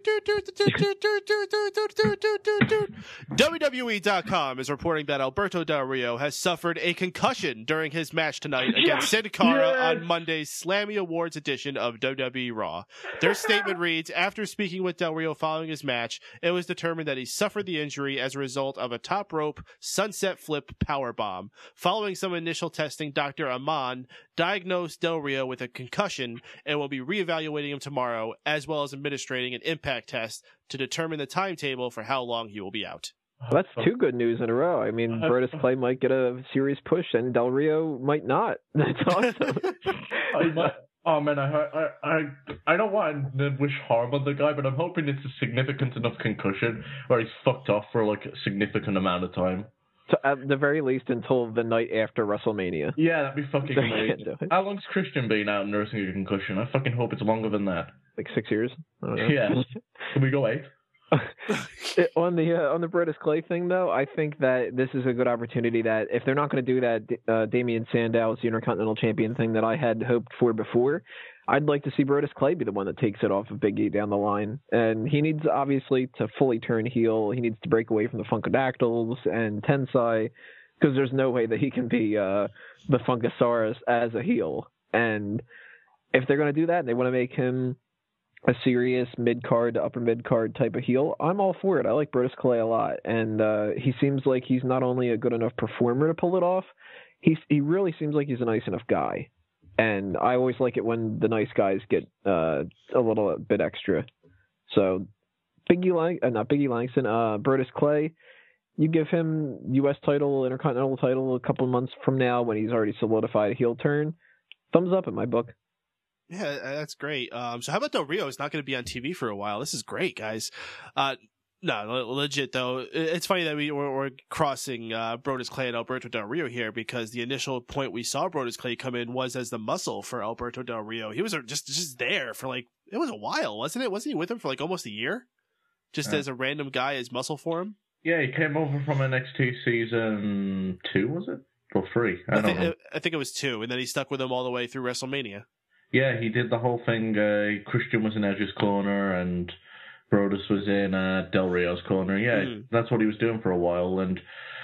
W W E dot com is reporting that Alberto Del Rio has suffered a concussion during his match tonight against Sin Cara yes. on Monday's Slammy Awards edition of W W E Raw. Their statement reads, after speaking with Del Rio following his match, it was determined that he suffered the injury as a result of a top rope sunset flip powerbomb. Following some initial testing, Doctor Aman diagnosed Del Rio with a concussion and will be reevaluating him tomorrow, as well as administrating an impact test to determine the timetable for how long he will be out. Well, that's two good news in a row. I mean, Brodus Clay might get a serious push, and Del Rio might not. That's awesome. I, oh man, I, I I I don't want to wish harm on the guy, but I'm hoping it's a significant enough concussion where he's fucked off for like a significant amount of time. So at the very least, until the night after WrestleMania. Yeah, that'd be fucking amazing. How long's Christian been out nursing a concussion? I fucking hope it's longer than that. Like six years? I don't know. Yeah. Can we go eight? on the uh, on the Brodus Clay thing, though, I think that this is a good opportunity that if they're not going to do that uh, Damian Sandow's Intercontinental Champion thing that I had hoped for before, I'd like to see Brodus Clay be the one that takes it off of Big E down the line. And he needs, obviously, to fully turn heel. He needs to break away from the Funkadactyls and Tensai, because there's no way that he can be uh, the Funkasaurus as a heel. And if they're going to do that, and they want to make him a serious mid-card to upper mid-card type of heel, I'm all for it. I like Brodus Clay a lot. And uh, he seems like he's not only a good enough performer to pull it off, he's, he really seems like he's a nice enough guy. And I always like it when the nice guys get uh, a little bit extra. So, Biggie Lang, uh, not Biggie Langston, uh, Brodus Clay, you give him U S title, Intercontinental title a couple months from now when he's already solidified a heel turn. Thumbs up in my book. Yeah, that's great. Um, so how about Del Rio is not going to be on T V for a while? This is great, guys. Uh, No, legit though. It's funny that we we're, we're crossing uh, Brodus Clay and Alberto Del Rio here, because the initial point we saw Brodus Clay come in was as the muscle for Alberto Del Rio. He was just just there for like, it was a while, wasn't it? Wasn't he with him for like almost a year, just uh, as a random guy as muscle for him? Yeah, he came over from N X T season two, was it, or three? I, I, don't think, know. I think it was two, and then he stuck with him all the way through WrestleMania. Yeah, he did the whole thing. Uh, Christian was in Edge's corner, and Brodus was in uh, Del Rio's corner. Yeah, mm. that's what he was doing for a while. And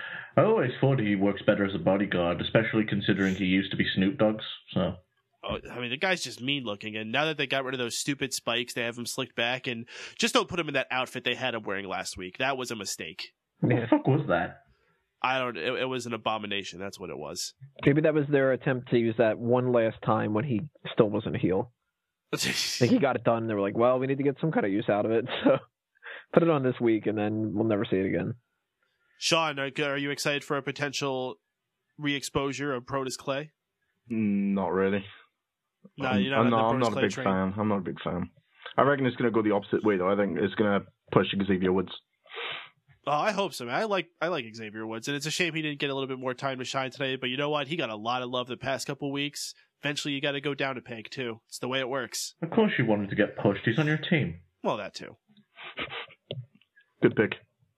I always thought he works better as a bodyguard, especially considering he used to be Snoop Dogg's. So, oh, I mean, the guy's just mean looking. And now that they got rid of those stupid spikes, they have him slicked back. And just don't put him in that outfit they had him wearing last week. That was a mistake. What the fuck was that? I don't. It, it was an abomination. That's what it was. Maybe that was their attempt to use that one last time when he still wasn't a heel. Like he got it done. They were like, well, we need to get some kind of use out of it, so put it on this week, and then we'll never see it again. Sean, are, are you excited for a potential re-exposure of Brodus Clay? Not really. No, I'm, you're not. I'm on not, the I'm Brodus not a Clay big train. fan. I'm not a big fan. I reckon it's going to go the opposite way, though. I think it's going to push Xavier Woods. Oh, I hope so, man. I like I like Xavier Woods, and it's a shame he didn't get a little bit more time to shine today. But you know what? He got a lot of love the past couple weeks. Eventually, you got to go down a peg too. It's the way it works. Of course, you wanted to get pushed. He's on your team. Well, that too. Good pick.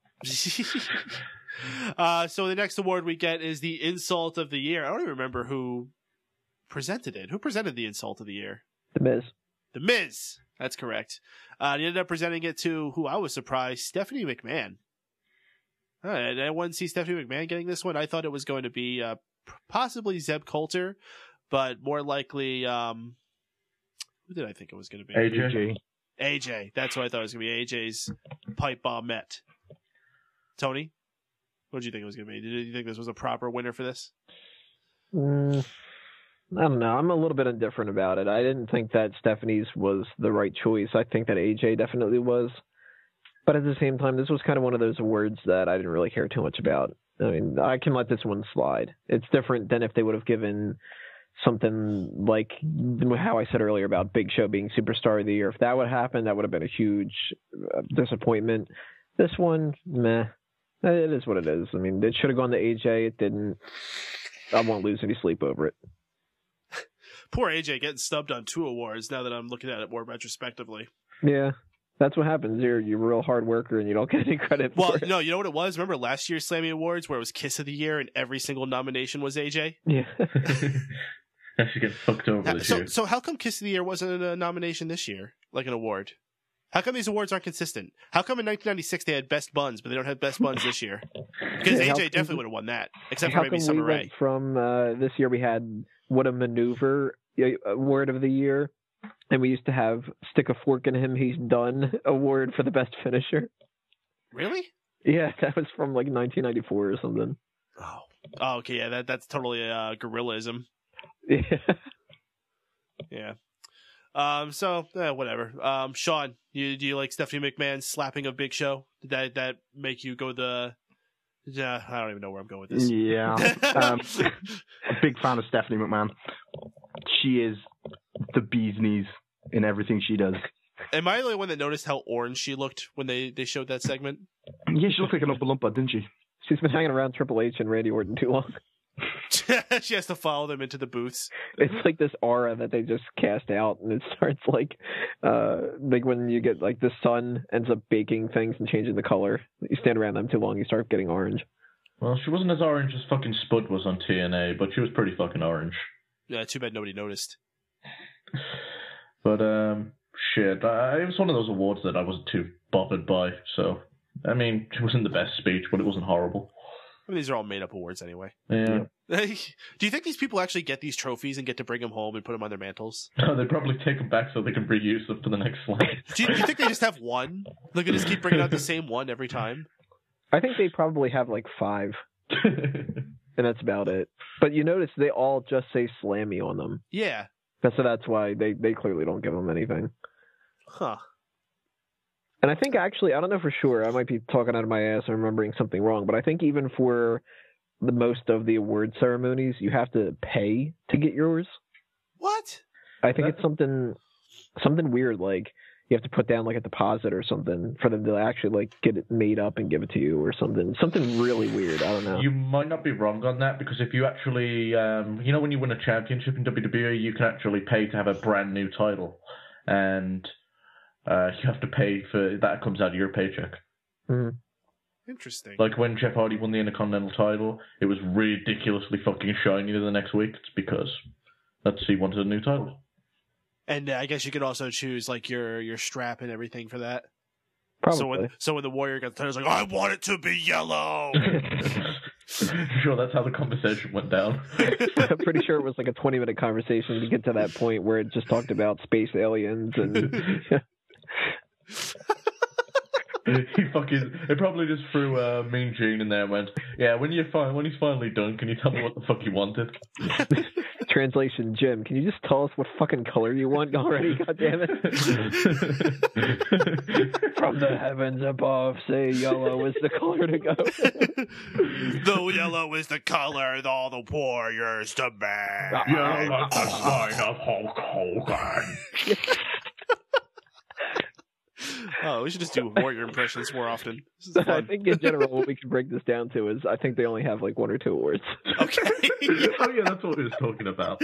uh, so the next award we get is the Insult of the Year. I don't even remember who presented it. Who presented the Insult of the Year? The Miz. The Miz. That's correct. Uh, he ended up presenting it to who I was surprised, Stephanie McMahon. Uh, and I wouldn't see Stephanie McMahon getting this one. I thought it was going to be uh, possibly Zeb Coulter, but more likely, um, who did I think it was going to be? A J. A J. That's what I thought it was going to be. A J's pipe bomb met. Tony, what did you think it was going to be? Did you think this was a proper winner for this? Mm, I don't know. I'm a little bit indifferent about it. I didn't think that Stephanie's was the right choice. I think that A J definitely was. But at the same time, this was kind of one of those awards that I didn't really care too much about. I mean, I can let this one slide. It's different than if they would have given something like how I said earlier about Big Show being Superstar of the Year. If that would happen, that would have been a huge uh, disappointment. This one, meh. It is what it is. I mean, it should have gone to A J. It didn't. I won't lose any sleep over it. Poor A J getting stubbed on two awards now that I'm looking at it more retrospectively. Yeah. That's what happens. You're you're a real hard worker and you don't get any credit well, for it. No, you know what it was? Remember last year's Slammy Awards where it was Kiss of the Year and every single nomination was A J? Yeah. Actually get fucked over How, this so, year. so how come Kiss of the Year wasn't a nomination this year? Like an award? How come these awards aren't consistent? How come in nineteen ninety-six they had Best Buns, but they don't have Best Buns this year? Because Yeah, A J how- definitely would have won that, except for How maybe come Summer we Rae. went from uh, this year we had What a Maneuver uh, Award of the Year, and we used to have Stick a Fork in Him, He's Done award for the best finisher. Really? Yeah, that was from like nineteen ninety-four or something. Oh, oh okay, yeah, that that's totally uh, gorillaism. Yeah. Yeah. Um. So eh, whatever. Um. Sean, you do you like Stephanie McMahon slapping a Big Show? Did that that make you go the? Yeah, I don't even know where I'm going with this. Yeah. um, a big fan of Stephanie McMahon. She is the bee's knees in everything she does. Am I the only one that noticed how orange she looked when they, they showed that segment? Yeah, she looked like an Oompa Loompa, didn't she? She's been hanging around Triple H and Randy Orton too long. She has to follow them into the booths. It's like this aura that they just cast out, and it starts like, uh, like when you get like the sun ends up baking things and changing the color. You stand around them too long, you start getting orange. Well, she wasn't as orange as fucking Spud was on T N A, but she was pretty fucking orange. Yeah, too bad nobody noticed. But, um, shit, I, it was one of those awards that I wasn't too bothered by, so, I mean, it wasn't the best speech, but it wasn't horrible. I mean, these are all made-up awards anyway. Yeah. Do you think these people actually get these trophies and get to bring them home and put them on their mantles? No, they probably take them back so they can reuse them for the next slide. Do you, do you think they just have one? Like, they just keep bringing out the same one every time? I think they probably have like five, and that's about it. But you notice they all just say Slammy on them. Yeah. That's, so that's why they, they clearly don't give them anything. Huh. And I think actually, I don't know for sure, I might be talking out of my ass and remembering something wrong, but I think even for the most of the award ceremonies, you have to pay to get yours. What? I think That's... it's something something weird, like you have to put down like a deposit or something for them to actually like get it made up and give it to you or something. Something really weird. I don't know. You might not be wrong on that, because if you actually, um, you know, when you win a championship in W W E, you can actually pay to have a brand new title, and uh, you have to pay for that. Comes out of your paycheck. Mm-hmm. Interesting. Like when Jeff Hardy won the Intercontinental title, it was ridiculously fucking shiny the next week. It's because that's he wanted a new title. And uh, I guess you could also choose like your your strap and everything for that. Probably. So when so when the Warrior got the title, it's like, I want it to be yellow. Sure, that's how the conversation went down. I'm pretty sure it was like a twenty minute conversation to get to that point where it just talked about space aliens and. He fucking it probably just threw uh, Mean Gene in there and went, yeah, when you fi- when he's finally done, can you tell me what the fuck you wanted? Translation, Jim, can you just tell us what fucking color you want already, goddammit? From the heavens above, say yellow is the color to go. The yellow is the color of all the warriors to man. You're like the sign of Hulk Hogan. Oh, we should just do warrior impressions more often. I think in general, what we can break this down to is I think they only have like one or two awards. Okay. Oh yeah, that's what he was talking about.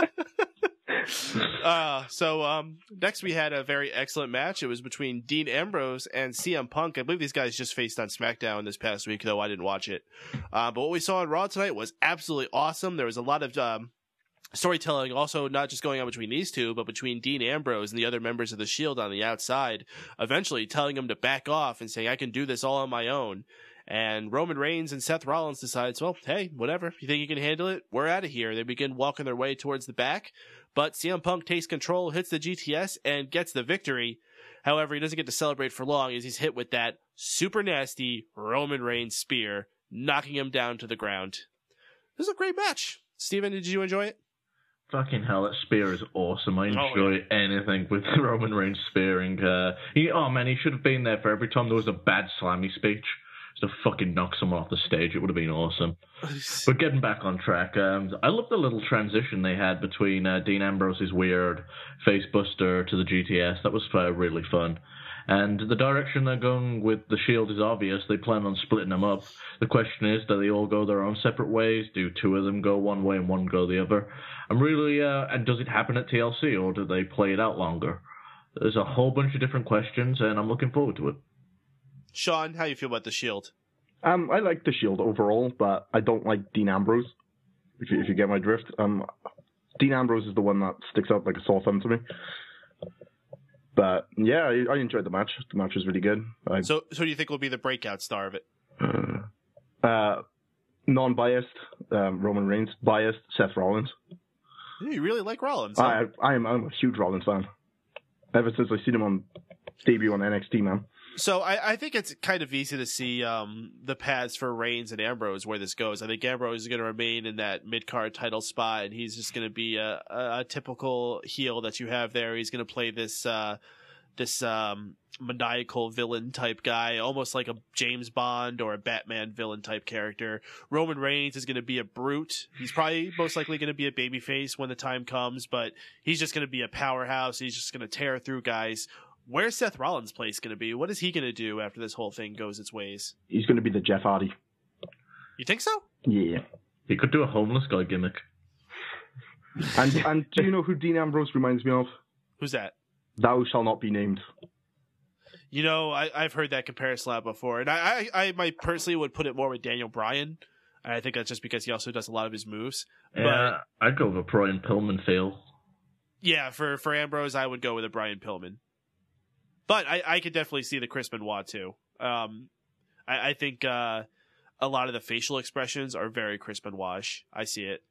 Uh, so um, next we had a very excellent match. It was between Dean Ambrose and C M Punk. I believe these guys just faced on SmackDown this past week, though I didn't watch it. Uh, but what we saw on Raw tonight was absolutely awesome. There was a lot of um, storytelling also not just going on between these two, but between Dean Ambrose and the other members of the Shield on the outside, eventually telling him to back off and saying, I can do this all on my own. And Roman Reigns and Seth Rollins decides, well, hey, whatever. You think you can handle it? We're out of here. They begin walking their way towards the back, but C M Punk takes control, hits the G T S, and gets the victory. However, he doesn't get to celebrate for long as he's hit with that super nasty Roman Reigns spear, knocking him down to the ground. This is a great match. Steven, did you enjoy it? Fucking hell, that spear is awesome. I enjoy Oh, yeah. anything with Roman Reigns spearing. Uh, he, oh man, he should have been there for every time there was a bad slammy speech. Just to fucking knock someone off the stage. It would have been awesome. But getting back on track, um, I love the little transition they had between uh, Dean Ambrose's weird face buster to the G T S. That was uh, really fun. And the direction they're going with the Shield is obvious. They plan on splitting them up. The question is, do they all go their own separate ways? Do two of them go one way and one go the other? I'm really, uh, and does it happen at T L C, or do they play it out longer? There's a whole bunch of different questions, and I'm looking forward to it. Sean, how you feel about the Shield? Um, I like the Shield overall, but I don't like Dean Ambrose, if you, if you get my drift. Um, Dean Ambrose is the one that sticks out like a sore thumb to me. But yeah, I, I enjoyed the match. The match was really good. I, So, so do you think will be the breakout star of it? uh, uh, non-biased, um, Roman Reigns. Biased, Seth Rollins. You really like Rollins, huh? I, I'm, I'm a huge Rollins fan. Ever since I seen him on debut on N X T, man. So I, I think it's kind of easy to see um, the paths for Reigns and Ambrose where this goes. I think Ambrose is going to remain in that mid-card title spot, and he's just going to be a, a, a typical heel that you have there. He's going to play this uh, this um, maniacal villain type guy, almost like a James Bond or a Batman villain type character. Roman Reigns is going to be a brute. He's probably most likely going to be a babyface when the time comes, but he's just going to be a powerhouse. He's just going to tear through guys. Where's Seth Rollins' place going to be? What is he going to do after this whole thing goes its ways? He's going to be the Jeff Hardy. You think so? Yeah. He could do a homeless guy gimmick. And and do you know who Dean Ambrose reminds me of? Who's that? Thou shall not be named. You know, I, I've heard that comparison a lot before, and I, I, I might personally would put it more with Daniel Bryan. And I think that's just because he also does a lot of his moves. Yeah, but, I'd go with a Brian Pillman feel. Yeah, for, for Ambrose, I would go with a Brian Pillman. But I, I could definitely see the Chris Benoit too. Um, I, I think uh, a lot of the facial expressions are very Chris Benoit-ish. I see it.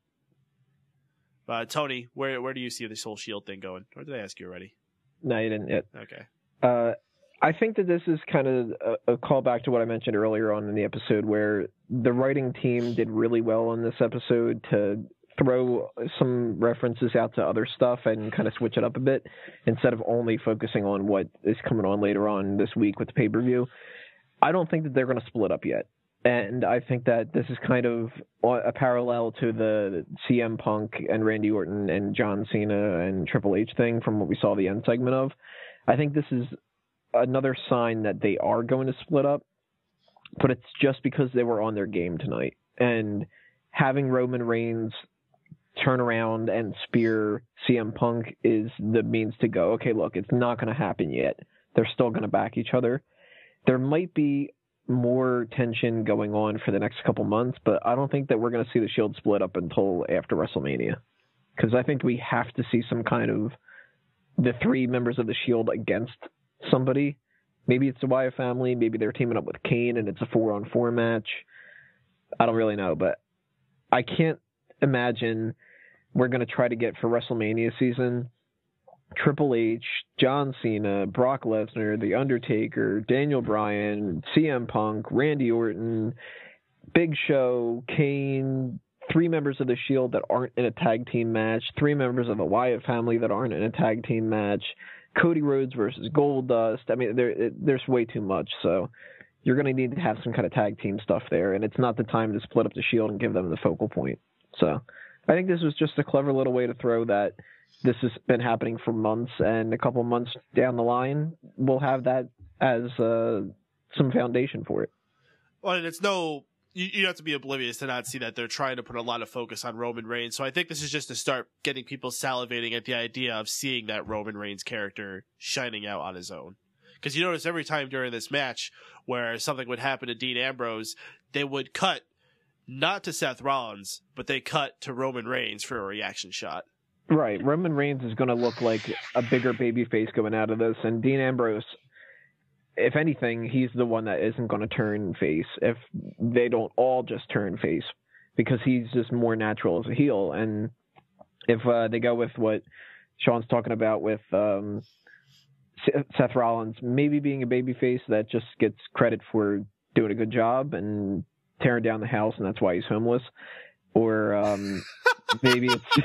Uh, Tony, where where do you see this whole Shield thing going? Or did I ask you already? No, you didn't yet. Okay. Uh, I think that this is kind of a, a callback to what I mentioned earlier on in the episode, where the writing team did really well in this episode to throw some references out to other stuff and kind of switch it up a bit instead of only focusing on what is coming on later on this week with the pay-per-view. I don't think that they're going to split up yet. And I think that this is kind of a parallel to the C M Punk and Randy Orton and John Cena and Triple H thing from what we saw the end segment of. I think this is another sign that they are going to split up, but it's just because they were on their game tonight. And having Roman Reigns turn around and spear C M Punk is the means to go, okay, look, it's not going to happen yet. They're still going to back each other. There might be more tension going on for the next couple months, but I don't think that we're going to see the Shield split up until after WrestleMania. Because I think we have to see some kind of the three members of the Shield against somebody. Maybe it's the Wyatt family. Maybe they're teaming up with Kane and it's a four-on-four match. I don't really know, but I can't imagine we're going to try to get for WrestleMania season Triple H, John Cena, Brock Lesnar, The Undertaker, Daniel Bryan, C M Punk, Randy Orton, Big Show, Kane, three members of the Shield that aren't in a tag team match, three members of the Wyatt family that aren't in a tag team match, Cody Rhodes versus Goldust. I mean, there it, there's way too much. So you're going to need to have some kind of tag team stuff there, and it's not the time to split up the Shield and give them the focal point. So I think this was just a clever little way to throw that this has been happening for months, and a couple months down the line, we'll have that as uh, some foundation for it. Well, and it's no, you, you have to be oblivious to not see that they're trying to put a lot of focus on Roman Reigns. So I think this is just to start getting people salivating at the idea of seeing that Roman Reigns character shining out on his own. Because you notice every time during this match where something would happen to Dean Ambrose, they would cut not to Seth Rollins, but they cut to Roman Reigns for a reaction shot. Right. Roman Reigns is going to look like a bigger babyface going out of this, and Dean Ambrose, if anything, he's the one that isn't going to turn face if they don't all just turn face, because he's just more natural as a heel. And if uh, they go with what Sean's talking about with um, Seth Rollins maybe being a babyface that just gets credit for doing a good job and tearing down the house, and that's why he's homeless, or um, maybe it's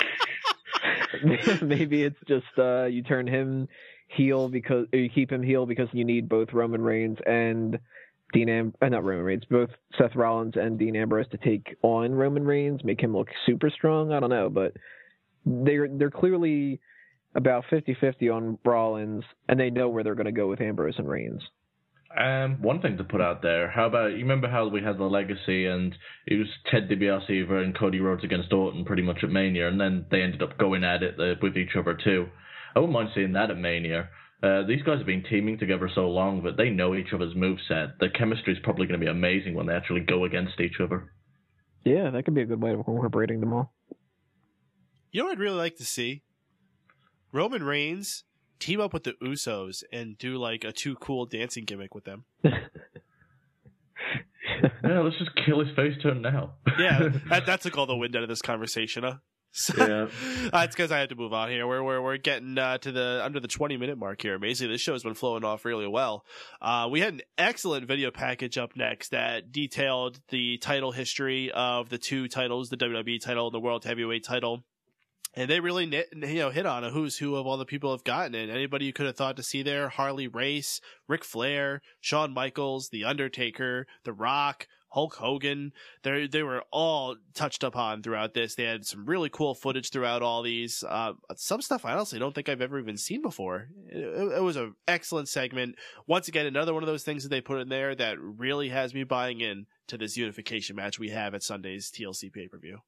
maybe it's just uh, you turn him heel because or you keep him heel because you need both Roman Reigns and Dean Am uh, not Roman Reigns, both Seth Rollins and Dean Ambrose to take on Roman Reigns, make him look super strong. I don't know, but they're they're clearly about fifty-fifty on Rollins, and they know where they're going to go with Ambrose and Reigns. Um, one thing to put out there, how about, you remember how we had the Legacy and it was Ted DiBiase and Cody Rhodes against Orton pretty much at Mania, and then they ended up going at it uh, with each other too. I wouldn't mind seeing that at Mania. Uh, these guys have been teaming together so long that they know each other's moveset. The chemistry is probably going to be amazing when they actually go against each other. Yeah, that could be a good way of incorporating them all. You know what I'd really like to see? Roman Reigns team up with the Usos and do like a too cool dancing gimmick with them. Yeah, let's just kill his face turn now. Yeah, that, that took all the wind out of this conversation, huh? So, yeah, uh, it's because I have to move on here. We're we're we're getting uh, to the under the twenty minute mark here. Amazing, this show's been flowing off really well. Uh, we had an excellent video package up next that detailed the title history of the two titles, the W W E title and the World Heavyweight title. And they really, you know, hit on a who's who of all the people have gotten it. Anybody you could have thought to see there: Harley Race, Ric Flair, Shawn Michaels, The Undertaker, The Rock, Hulk Hogan. They they were all touched upon throughout this. They had some really cool footage throughout all these. Uh, some stuff I honestly don't think I've ever even seen before. It, it was an excellent segment. Once again, another one of those things that they put in there that really has me buying in to this unification match we have at Sunday's T L C pay-per-view.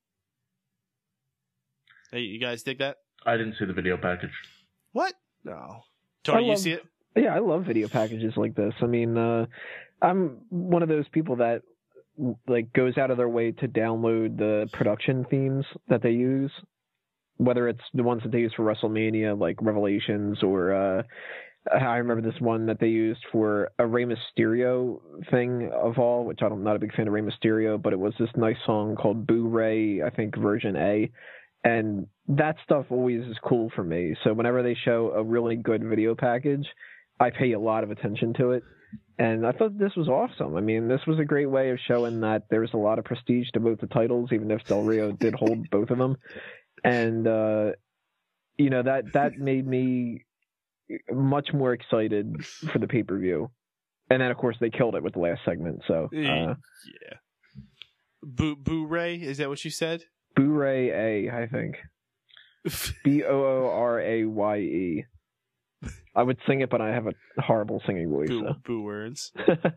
Hey, you guys dig that? I didn't see the video package. What? No. Tony, love, you see it? Yeah, I love video packages like this. I mean, uh, I'm one of those people that like goes out of their way to download the production themes that they use, whether it's the ones that they use for WrestleMania, like Revelations, or uh, I remember this one that they used for a Rey Mysterio thing of all, which I'm not a big fan of Rey Mysterio, but it was this nice song called Boo Ray, I think version A. And that stuff always is cool for me. So whenever they show a really good video package, I pay a lot of attention to it. And I thought this was awesome. I mean, this was a great way of showing that there's a lot of prestige to both the titles, even if Del Rio did hold both of them. And, uh, you know, that, that made me much more excited for the pay-per-view. And then, of course, they killed it with the last segment. So, uh, yeah. Boo, Boo Ray, is that what you said? Boo Ray A, I think. B O O R A Y E. I would sing it, but I have a horrible singing voice. Boo, so. Boo Words.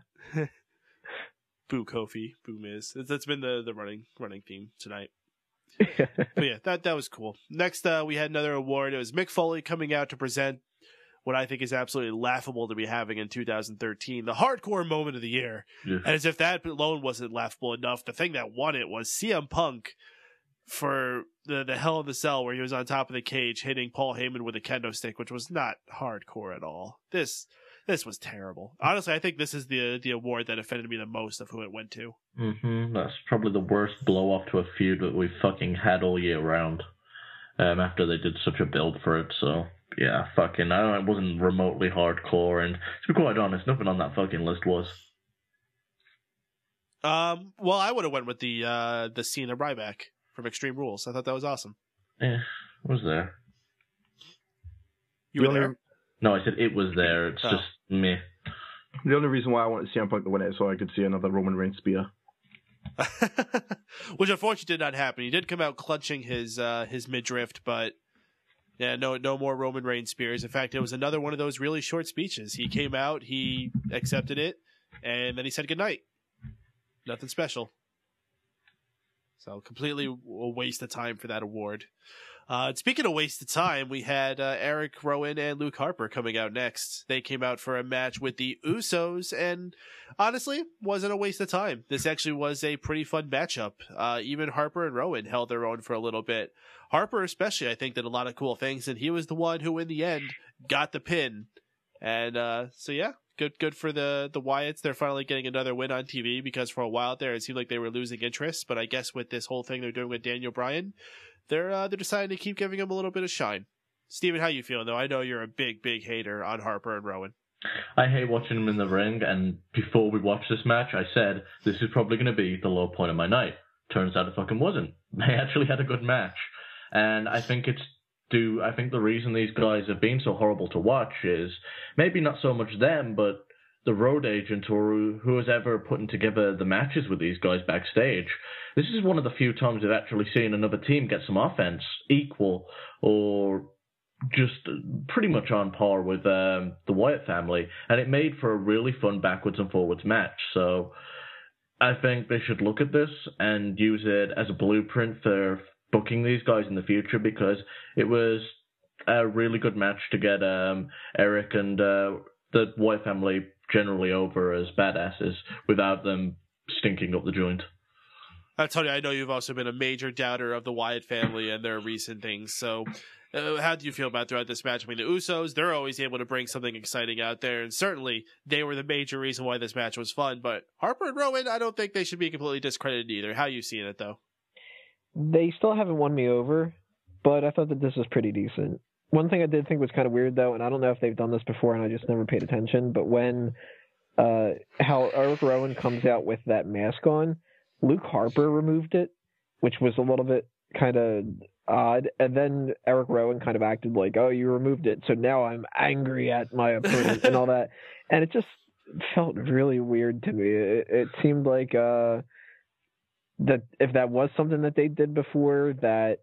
Boo Kofi. Boo Miz. That's been the, the running running theme tonight. But yeah, that that was cool. Next, uh, we had another award. It was Mick Foley coming out to present what I think is absolutely laughable to be having in two thousand thirteen, the hardcore moment of the year. Yeah. And as if that alone wasn't laughable enough, the thing that won it was C M Punk for the the Hell in the Cell, where he was on top of the cage hitting Paul Heyman with a kendo stick, which was not hardcore at all. This this was terrible. Honestly, I think this is the the award that offended me the most of who it went to. Mm-hmm. That's probably the worst blow off to a feud that we've fucking had all year round. Um, after they did such a build for it, so yeah, fucking, I don't know, it wasn't remotely hardcore, and to be quite honest, nothing on that fucking list was. Um, well, I would have went with the uh, the Cena Ryback from Extreme Rules. I thought that was awesome. Yeah, it was there. You were there? No, I said it was there. It's Oh. just meh. The only reason why I wanted C M Punk to win it is so I could see another Roman Reigns spear. Which unfortunately did not happen. He did come out clutching his uh, his midriff, but yeah, no no more Roman Reigns spears. In fact, it was another one of those really short speeches. He came out, he accepted it, and then he said goodnight. Nothing special. So completely a waste of time for that award. Uh, speaking of waste of time, we had uh, Eric Rowan and Luke Harper coming out next. They came out for a match with the Usos, and honestly, wasn't a waste of time. This actually was a pretty fun matchup. Uh, even Harper and Rowan held their own for a little bit. Harper especially, I think, did a lot of cool things, and he was the one who, in the end, got the pin. And uh, so, yeah, good good for the, the Wyatts. They're finally getting another win on T V, because for a while there, it seemed like they were losing interest. But I guess with this whole thing they're doing with Daniel Bryan, they're uh, they're deciding to keep giving him a little bit of shine. Steven, how you feeling, though? I know you're a big, big hater on Harper and Rowan. I hate watching them in the ring, and before we watched this match, I said, this is probably going to be the low point of my night. Turns out it fucking wasn't. They actually had a good match. And I think it's due, I think the reason these guys have been so horrible to watch is maybe not so much them, but the road agent or who has ever putting together the matches with these guys backstage. This is one of the few times I've actually seen another team get some offense equal or just pretty much on par with um, the Wyatt family, and it made for a really fun backwards and forwards match. So I think they should look at this and use it as a blueprint for booking these guys in the future, because it was a really good match to get um, Eric and uh, the Wyatt family generally over as badasses without them stinking up the joint. I'll tell you, I know you've also been a major doubter of the Wyatt family and their recent things. So uh, how do you feel about throughout this match? I mean, the Usos, they're always able to bring something exciting out there. And certainly they were the major reason why this match was fun. But Harper and Rowan, I don't think they should be completely discredited either. How are you seeing it, though? They still haven't won me over, but I thought that this was pretty decent. One thing I did think was kind of weird, though, and I don't know if they've done this before and I just never paid attention, but when uh, how Eric Rowan comes out with that mask on, Luke Harper removed it, which was a little bit kind of odd. And then Eric Rowan kind of acted like, oh, you removed it, so now I'm angry at my opponent and all that. And it just felt really weird to me. It, it seemed like uh, that if that was something that they did before, that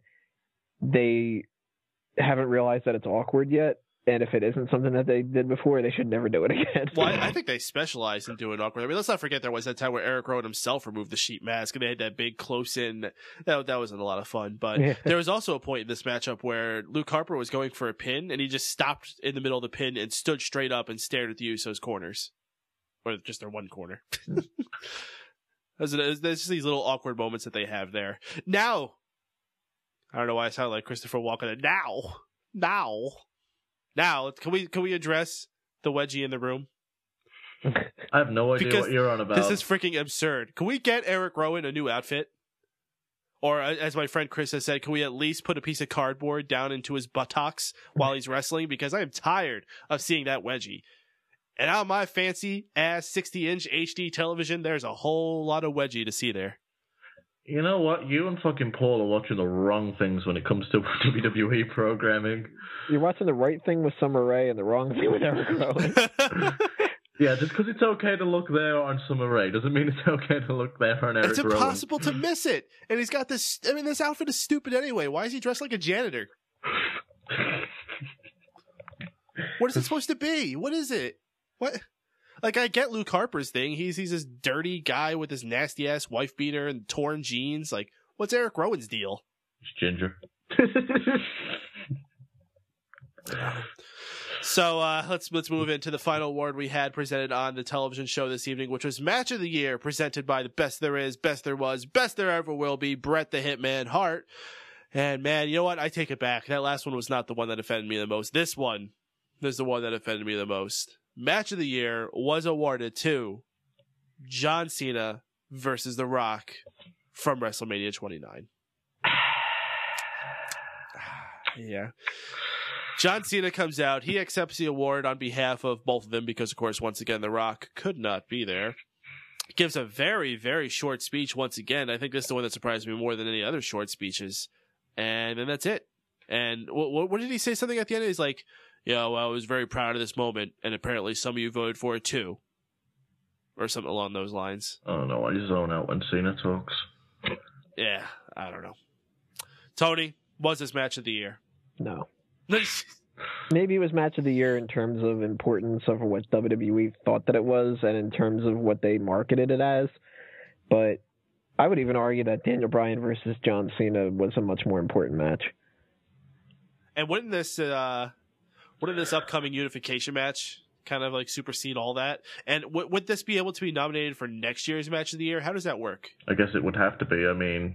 they haven't realized that it's awkward yet. And if it isn't something that they did before, they should never do it again. Well, I, I think they specialize in doing awkward. I mean, let's not forget there was that time where Eric Rowan himself removed the sheet mask, and they had that big close-in. That, that wasn't a lot of fun. But yeah. There was also a point in this matchup where Luke Harper was going for a pin, and he just stopped in the middle of the pin and stood straight up and stared at the Usos' corners. Or just their one corner. There's, there's just these little awkward moments that they have there. Now, I don't know why I sound like Christopher Walken. Now, now, now, can we can we address the wedgie in the room? I have no idea because what you're on about. This is freaking absurd. Can we get Eric Rowan a new outfit? Or, as my friend Chris has said, can we at least put a piece of cardboard down into his buttocks while he's wrestling? Because I am tired of seeing that wedgie. And on my fancy ass sixty inch H D television, there's a whole lot of wedgie to see there. You know what? You and fucking Paul are watching the wrong things when it comes to W W E programming. You're watching the right thing with Summer Rae and the wrong thing with Eric Rowan. Yeah, just because it's okay to look there on Summer Rae doesn't mean it's okay to look there on Eric It's Rowan. impossible to miss it. And he's got this, I mean, this outfit is stupid anyway. Why is he dressed like a janitor? What is it supposed to be? What is it? What? Like, I get Luke Harper's thing. He's he's this dirty guy with his nasty ass wife beater and torn jeans. Like, what's Eric Rowan's deal? It's ginger. So uh, let's let's move into the final award we had presented on the television show this evening, which was Match of the Year, presented by the Best There Is, Best There Was, Best There Ever Will Be, Bret the Hitman Hart. And man, you know what? I take it back. That last one was not the one that offended me the most. This one is the one that offended me the most. Match of the Year was awarded to John Cena versus The Rock from WrestleMania twenty-nine. Yeah. John Cena comes out. He accepts the award on behalf of both of them because, of course, once again, The Rock could not be there. gives a very, very short speech once again. I think this is the one that surprised me more than any other short speeches. And then that's it. And what, what did he say? Something at the end? He's like, yeah, well, I was very proud of this moment, and apparently some of you voted for it too. Or something along those lines. Oh, no, I zone out when Cena talks. Yeah, I don't know. Tony, was this match of the year? No. Maybe it was match of the year in terms of importance of what W W E thought that it was and in terms of what they marketed it as. But I would even argue that Daniel Bryan versus John Cena was a much more important match. And wouldn't this, uh, wouldn't this upcoming unification match kind of like supersede all that? And w- would this be able to be nominated for next year's match of the year? How does that work? I guess it would have to be. I mean,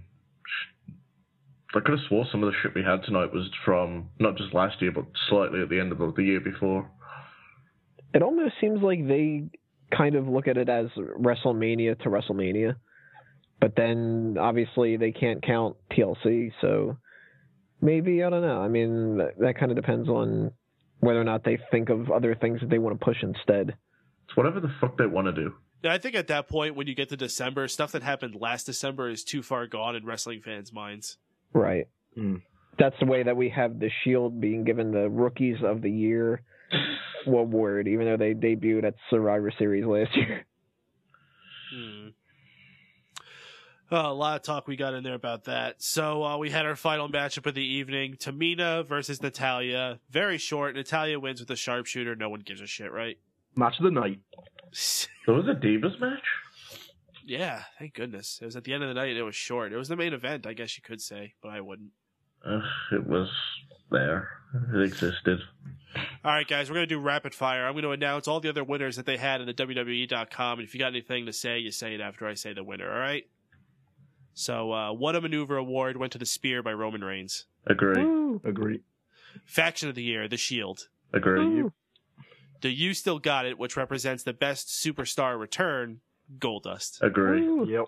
I could have swore some of the shit we had tonight was from not just last year, but slightly at the end of the year before. It almost seems like they kind of look at it as WrestleMania to WrestleMania. But then, obviously, they can't count T L C, so maybe, I don't know. I mean, that, that kind of depends on whether or not they think of other things that they want to push instead. It's whatever the fuck they want to do. Yeah, I think at that point, when you get to December, stuff that happened last December is too far gone in wrestling fans' minds. Right. Mm. That's the way that we have the Shield being given the Rookies of the Year award, even though they debuted at Survivor Series last year. Hmm. Oh, a lot of talk we got in there about that. So uh, we had our final matchup of the evening. Tamina versus Natalya. Very short. Natalya wins with a sharpshooter. No one gives a shit, right? Match of the night. There was a Divas match? Yeah, thank goodness. It was at the end of the night and it was short. It was the main event, I guess you could say, but I wouldn't. Uh, it was there. It existed. All right, guys, we're going to do rapid fire. I'm going to announce all the other winners that they had in the W W E dot com. And if you got anything to say, you say it after I say the winner, all right? So, uh, What a Maneuver Award went to the Spear by Roman Reigns. Agree. Ooh. Agree. Faction of the Year, The Shield. Agree. Ooh. The You Still Got It, which represents the best superstar return, Goldust. Agree. Ooh. Yep.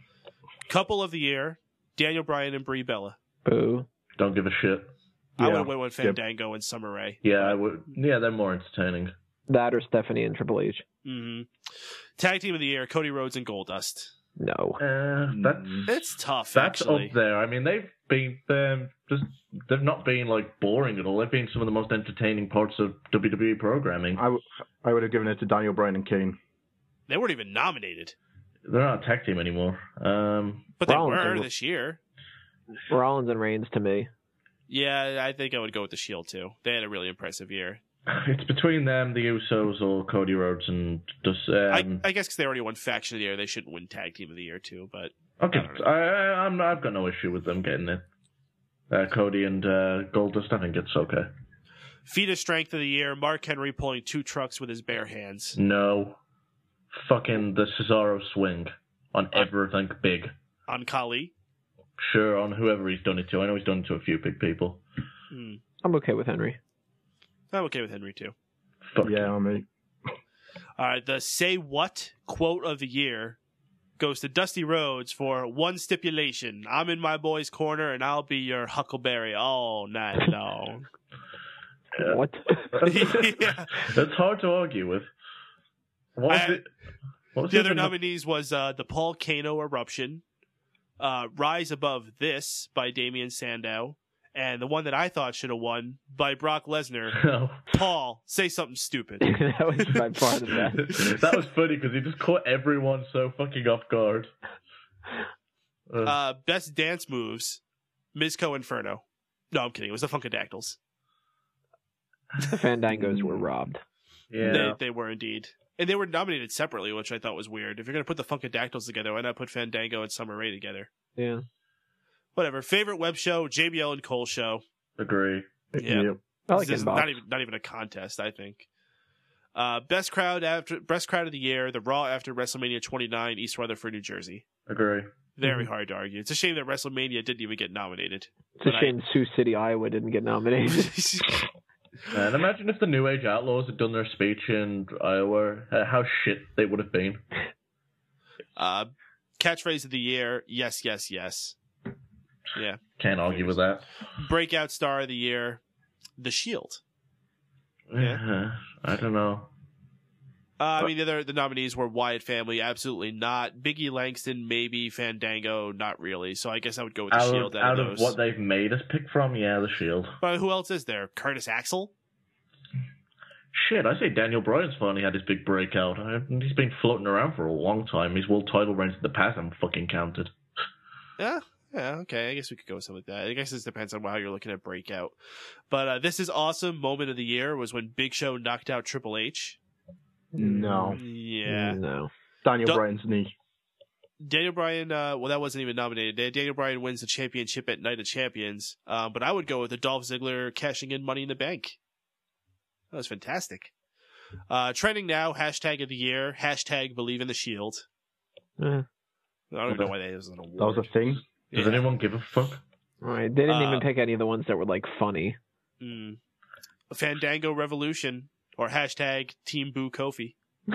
Couple of the Year, Daniel Bryan and Brie Bella. Boo. Don't give a shit. I Yeah. would have went with Fandango yep. and Summer Rae. Yeah, I would. Yeah, they're more entertaining. That or Stephanie and Triple H. Mm-hmm. Tag Team of the Year, Cody Rhodes and Goldust. No. Uh, that's It's tough, that's actually. up there. I mean, they've been um, just they've not been like boring at all. They've been some of the most entertaining parts of W W E programming. I, w- I would have given it to Daniel Bryan and Kane. They weren't even nominated. They're not a tag team anymore. Um, But they Rollins were and- this year. Rollins and Reigns to me. Yeah, I think I would go with the Shield, too. They had a really impressive year. it's between them, the Usos, or Cody Rhodes, and just. Um, I, I guess because they already won Faction of the Year, they shouldn't win Tag Team of the Year, too. But okay, I don't know. I, I, I'm, I've got no issue with them getting it. Uh, Cody and uh, Goldust, I think it's okay. Feat of Strength of the Year, Mark Henry pulling two trucks with his bare hands. No. Fucking the Cesaro swing on everything big. On Kali. Sure, on whoever he's done it to. I know he's done it to a few big people. Hmm. I'm okay with Henry. I'm okay with Henry, too. Fuck Yeah, you. I mean, All right, the Say What quote of the year goes to Dusty Rhodes for one stipulation. I'm in my boy's corner, and I'll be your Huckleberry all night long. Yeah. What? Yeah. That's hard to argue with. What was I- it? What was The the other no- nominees was uh, the Paul Kano Eruption, uh, Rise Above This by Damian Sandow, and the one that I thought should have won by Brock Lesnar. No. Paul, say something stupid. That was by far the best. That was funny because he just caught everyone so fucking off guard. Uh, Uh, best dance moves, Mizco Inferno. No, I'm kidding. It was the Funkadactyls. The Fandangos were robbed. yeah. They, they were indeed. And they were nominated separately, which I thought was weird. If you're going to put the Funkadactyls together, why not put Fandango and Summer Rae together? Yeah. Whatever. Favorite web show, J B L and Cole show. Agree. Yeah. Yep. I like This is Inbox. not even not even a contest, I think. Uh, best crowd after best crowd of the year, the Raw after WrestleMania twenty-nine, East Rutherford, New Jersey. Agree. Very hard to argue. It's a shame that WrestleMania didn't even get nominated. It's a But I- shame Sioux City, Iowa didn't get nominated. And imagine if the New Age Outlaws had done their speech in Iowa, uh, how shit they would have been. uh, catchphrase of the year, yes, yes, yes. Yeah. Can't argue with that. Breakout star of the year, The Shield. Yeah. Uh, I don't know. Uh, I mean, the other the nominees were Wyatt Family, absolutely not. Biggie Langston, maybe. Fandango, not really. So I guess I would go with the out Shield. Of, out, out of, of those. what they've made us pick from, yeah, the Shield. But who else is there? Curtis Axel? Shit, I say Daniel Bryan's finally had his big breakout. I, he's been floating around for a long time. His world title reigns in the past haven't fucking counted. Yeah. Yeah, okay. I guess we could go with something like that. I guess this depends on how you're looking at breakout. But uh, this is awesome. Moment of the year was when Big Show knocked out Triple H. No. Yeah. No. Daniel Don't- Bryan's knee. Daniel Bryan, uh, well, that wasn't even nominated. Daniel Bryan wins the championship at Night of Champions. Uh, but I would go with the Dolph Ziggler cashing in Money in the Bank. That was fantastic. Uh, trending now, hashtag of the year, hashtag Believe in the Shield. Eh. I don't even know why that is an award. That was a thing. Does Yeah. anyone give a fuck? Right. They didn't Uh, even pick any of the ones that were like funny. Mm. Fandango Revolution, or hashtag Team Boo Kofi.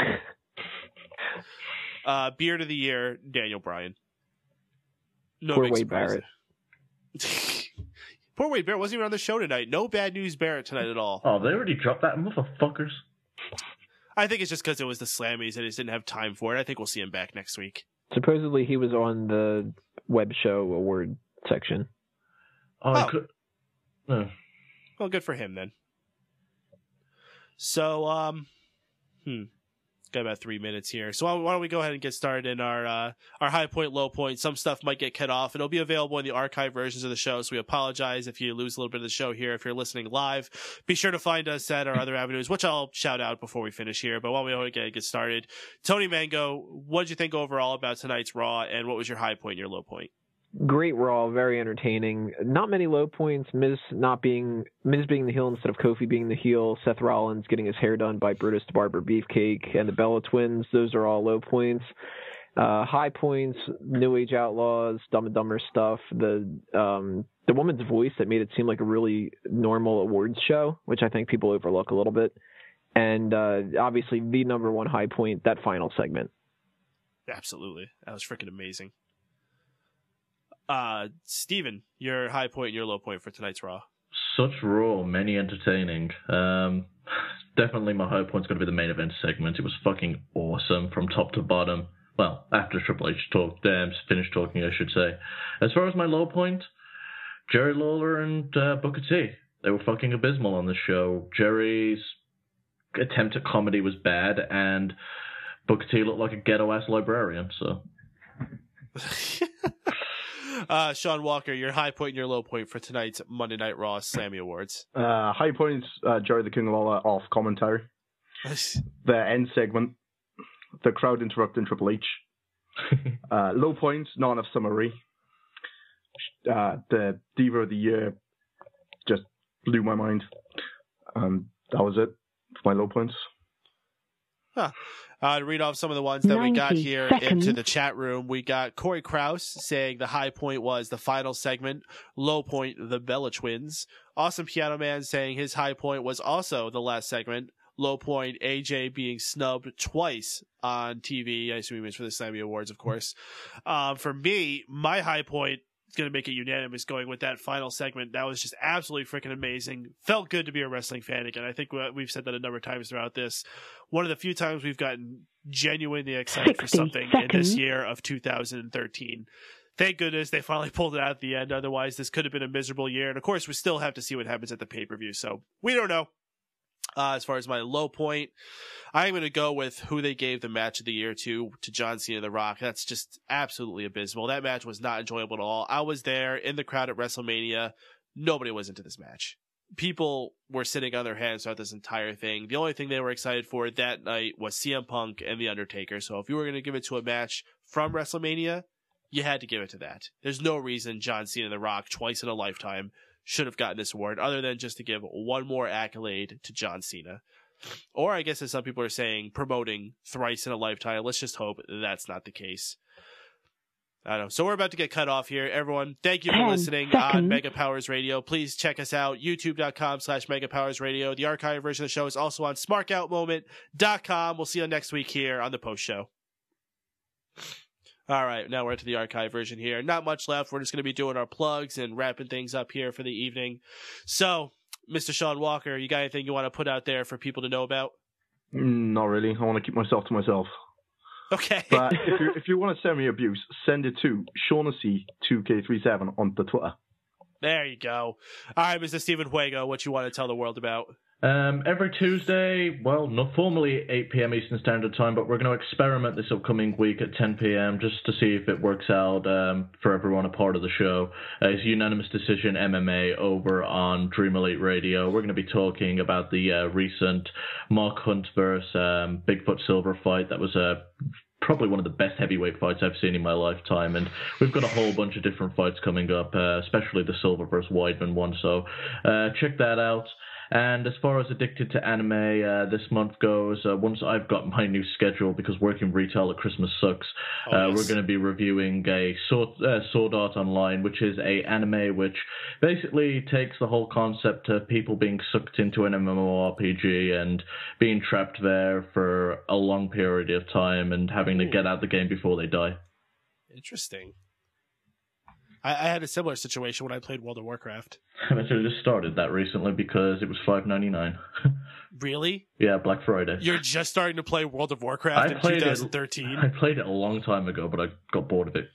Uh, Beard of the Year, Daniel Bryan. No Poor big Wade surprise Barrett. there. Poor Wade Barrett wasn't even on the show tonight. No bad news Barrett tonight at all. Oh, they already dropped that, motherfuckers. I think it's just because it was the Slammies and he just didn't have time for it. I think we'll see him back next week. Supposedly he was on the web show award section. Oh, I Oh. could. No. Well, good for him then. So, um, hmm. Got about three minutes here. So why don't we go ahead and get started in our uh, our high point, low point. Some stuff might get cut off. It'll be available in the archive versions of the show, so we apologize if you lose a little bit of the show here if you're listening live. Be sure to find us at our other avenues, which I'll shout out before we finish here. But while we want to get started, Tony Mango, what did you think overall about tonight's Raw, and what was your high point and your low point? Great Raw, very entertaining. Not many low points. Miz not being Miz being the heel instead of Kofi being the heel. Seth Rollins getting his hair done by Brutus the Barber Beefcake and the Bella Twins. Those are all low points. Uh, high points: New Age Outlaws, Dumb and Dumber stuff. The um, the woman's voice that made it seem like a really normal awards show, which I think people overlook a little bit. And uh, obviously, the number one high point, that final segment. Absolutely, that was freaking amazing. Uh, Steven, your high point and your low point for tonight's Raw. Such Raw, many entertaining. Um, definitely my high point's going to be the main event segment. It was fucking awesome from top to bottom. Well, after Triple H talked, um, finished talking, I should say. As far as my low point, Jerry Lawler and uh, Booker T. They were fucking abysmal on the show. Jerry's attempt at comedy was bad, and Booker T looked like a ghetto-ass librarian, so... Uh, Sean Walker, your high point and your low point for tonight's Monday Night Raw Slammy Awards. Uh, high points, uh, Jerry the King Lawler off commentary. The end segment, the crowd interrupting Triple H. uh, low points, not enough summary. Uh, the Diva of the Year just blew my mind. Um, that was it for my low points. Huh. Uh, to read off some of the ones that we got here seconds. into the chat room, we got Corey Krause saying the high point was the final segment, low point, the Bella Twins. Awesome Piano Man saying his high point was also the last segment, low point, A J being snubbed twice on T V. I assume he means for the Slammy Awards, of course. Um, for me, my high point is going to make it unanimous going with that final segment. That was just absolutely freaking amazing. Felt good to be a wrestling fan again. I think we've said that a number of times throughout this. One of the few times we've gotten genuinely excited for something in this year of two thousand thirteen. Thank goodness they finally pulled it out at the end. Otherwise, this could have been a miserable year. And of course, we still have to see what happens at the pay-per-view. So we don't know. Uh, as far as my low point, I'm going to go with who they gave the match of the year to, to John Cena and The Rock. That's just absolutely abysmal. That match was not enjoyable at all. I was there in the crowd at WrestleMania. Nobody was into this match. People were sitting on their hands throughout this entire thing. The only thing they were excited for that night was C M Punk and The Undertaker. So if you were going to give it to a match from WrestleMania, you had to give it to that. There's no reason John Cena and The Rock, twice in a lifetime, should have gotten this award other than just to give one more accolade to John Cena. Or I guess as some people are saying, promoting thrice in a lifetime. Let's just hope that's not the case. I don't know. So we're about to get cut off here. Everyone, thank you for Ten listening seconds. on Mega Powers Radio. Please check us out, youtube.com slash Mega Powers Radio. The archive version of the show is also on smark out moment dot com. We'll see you next week here on the post show. All right, now we're to the archive version here. Not much left. We're just going to be doing our plugs and wrapping things up here for the evening. So, Mister Sean Walker, you got anything you want to put out there for people to know about? Mm, not really. I want to keep myself to myself. Okay. But if you if you want to send me abuse, send it to Shaughnessy two K thirty-seven on the Twitter. There you go. All right, Mister Stephen Fuego, what you want to tell the world about? Um, every Tuesday, well, not formally eight p.m. Eastern Standard Time, but we're going to experiment this upcoming week at ten p.m. just to see if it works out um, for everyone a part of the show. Uh, it's Unanimous Decision M M A over on Dream Elite Radio. We're going to be talking about the uh, recent Mark Hunt versus um, Bigfoot Silver fight. That was a probably one of the best heavyweight fights I've seen in my lifetime, and we've got a whole bunch of different fights coming up, uh, especially the Silver versus Weidman one, so uh, check that out. And as far as Addicted to Anime uh, this month goes, uh, once I've got my new schedule, because working retail at Christmas sucks, oh, uh, yes. we're going to be reviewing a Sword, uh, Sword Art Online, which is a anime which basically takes the whole concept of people being sucked into an MMORPG and being trapped there for a long period of time and having to Ooh. get out the game before they die. Interesting. I, I had a similar situation when I played World of Warcraft. I actually just started that recently because it was five ninety-nine. Really? Yeah, Black Friday. You're just starting to play World of Warcraft I in twenty thirteen? It, I played it a long time ago, but I got bored of it.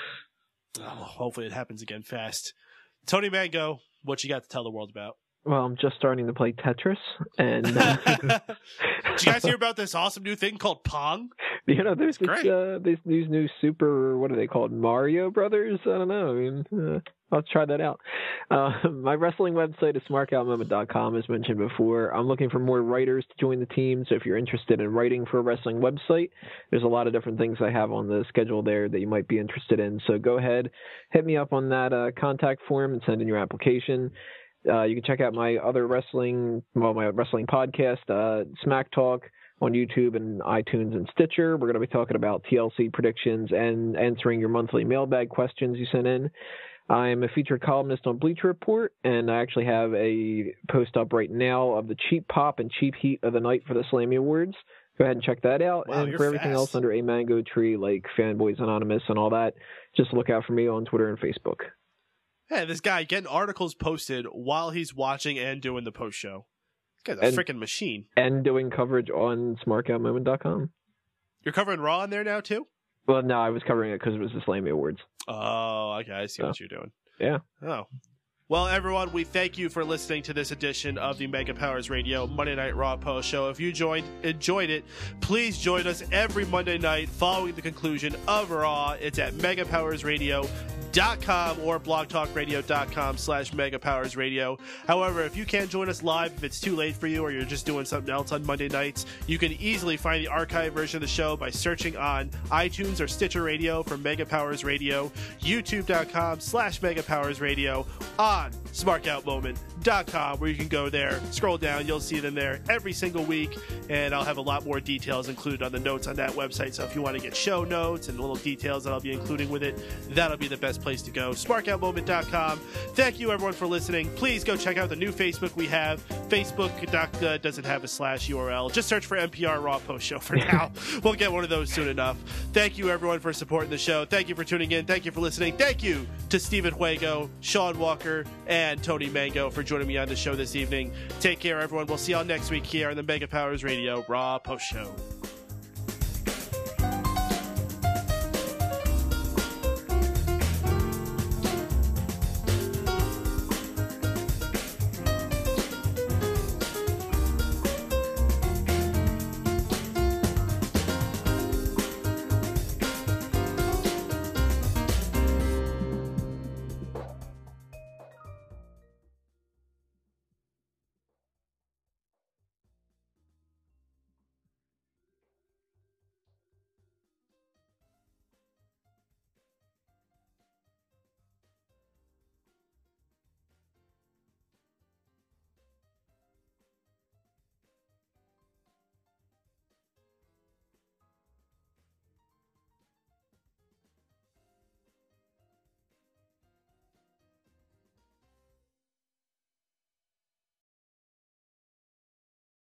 Oh, hopefully it happens again fast. Tony Mango, what you got to tell the world about? Well, I'm just starting to play Tetris, and uh, did you guys hear about this awesome new thing called Pong? You know, there's this, uh, these these new super, what are they called, Mario Brothers? I don't know. I mean, uh, I'll try that out. Uh, my wrestling website is smart out moment dot com, as mentioned before. I'm looking for more writers to join the team, so if you're interested in writing for a wrestling website, there's a lot of different things I have on the schedule there that you might be interested in. So go ahead, hit me up on that uh, contact form and send in your application. Uh, you can check out my other wrestling, well, my wrestling podcast, uh, Smack Talk, on YouTube and iTunes and Stitcher. We're going to be talking about T L C predictions and answering your monthly mailbag questions you sent in. I'm a featured columnist on Bleacher Report, and I actually have a post up right now of the cheap pop and cheap heat of the night for the Slammy Awards. Go ahead and check that out. Wow, and for everything fast. else under a mango tree, like Fanboys Anonymous and all that, just look out for me on Twitter and Facebook. Hey, this guy getting articles posted while he's watching and doing the post show. This guy's a freaking machine. And doing coverage on smart out moment dot com. You're covering Raw on there now, too? Well, no, I was covering it because it was the Slammy Awards. Oh, okay. I see so, what you're doing. Yeah. Oh. Well, everyone, we thank you for listening to this edition of the Mega Powers Radio Monday Night Raw Post Show. If you joined, enjoyed it, please join us every Monday night following the conclusion of Raw. It's at mega powers radio dot com or blogtalkradio.com slash megapowersradio. However, if you can't join us live, if it's too late for you or you're just doing something else on Monday nights, you can easily find the archive version of the show by searching on iTunes or Stitcher Radio for Mega Powers Radio, youtube.com slash megapowersradio, on smart out moment dot com, where you can go there, scroll down, you'll see them there every single week, and I'll have a lot more details included on the notes on that website. So if you want to get show notes and little details that I'll be including with it, that'll be the best place to go. smart out moment dot com. Thank you everyone for listening. Please go check out the new Facebook we have. Facebook uh, doesn't have a slash U R L. Just search for N P R Raw Post Show for now. We'll get one of those soon enough. Thank you everyone for supporting the show. Thank you for tuning in. Thank you for listening. Thank you to Stephen Fuego, Sean Walker, and Tony Mango for joining me on the show this evening. Take care everyone. We'll see y'all next week here on the Mega Powers Radio Raw Post Show.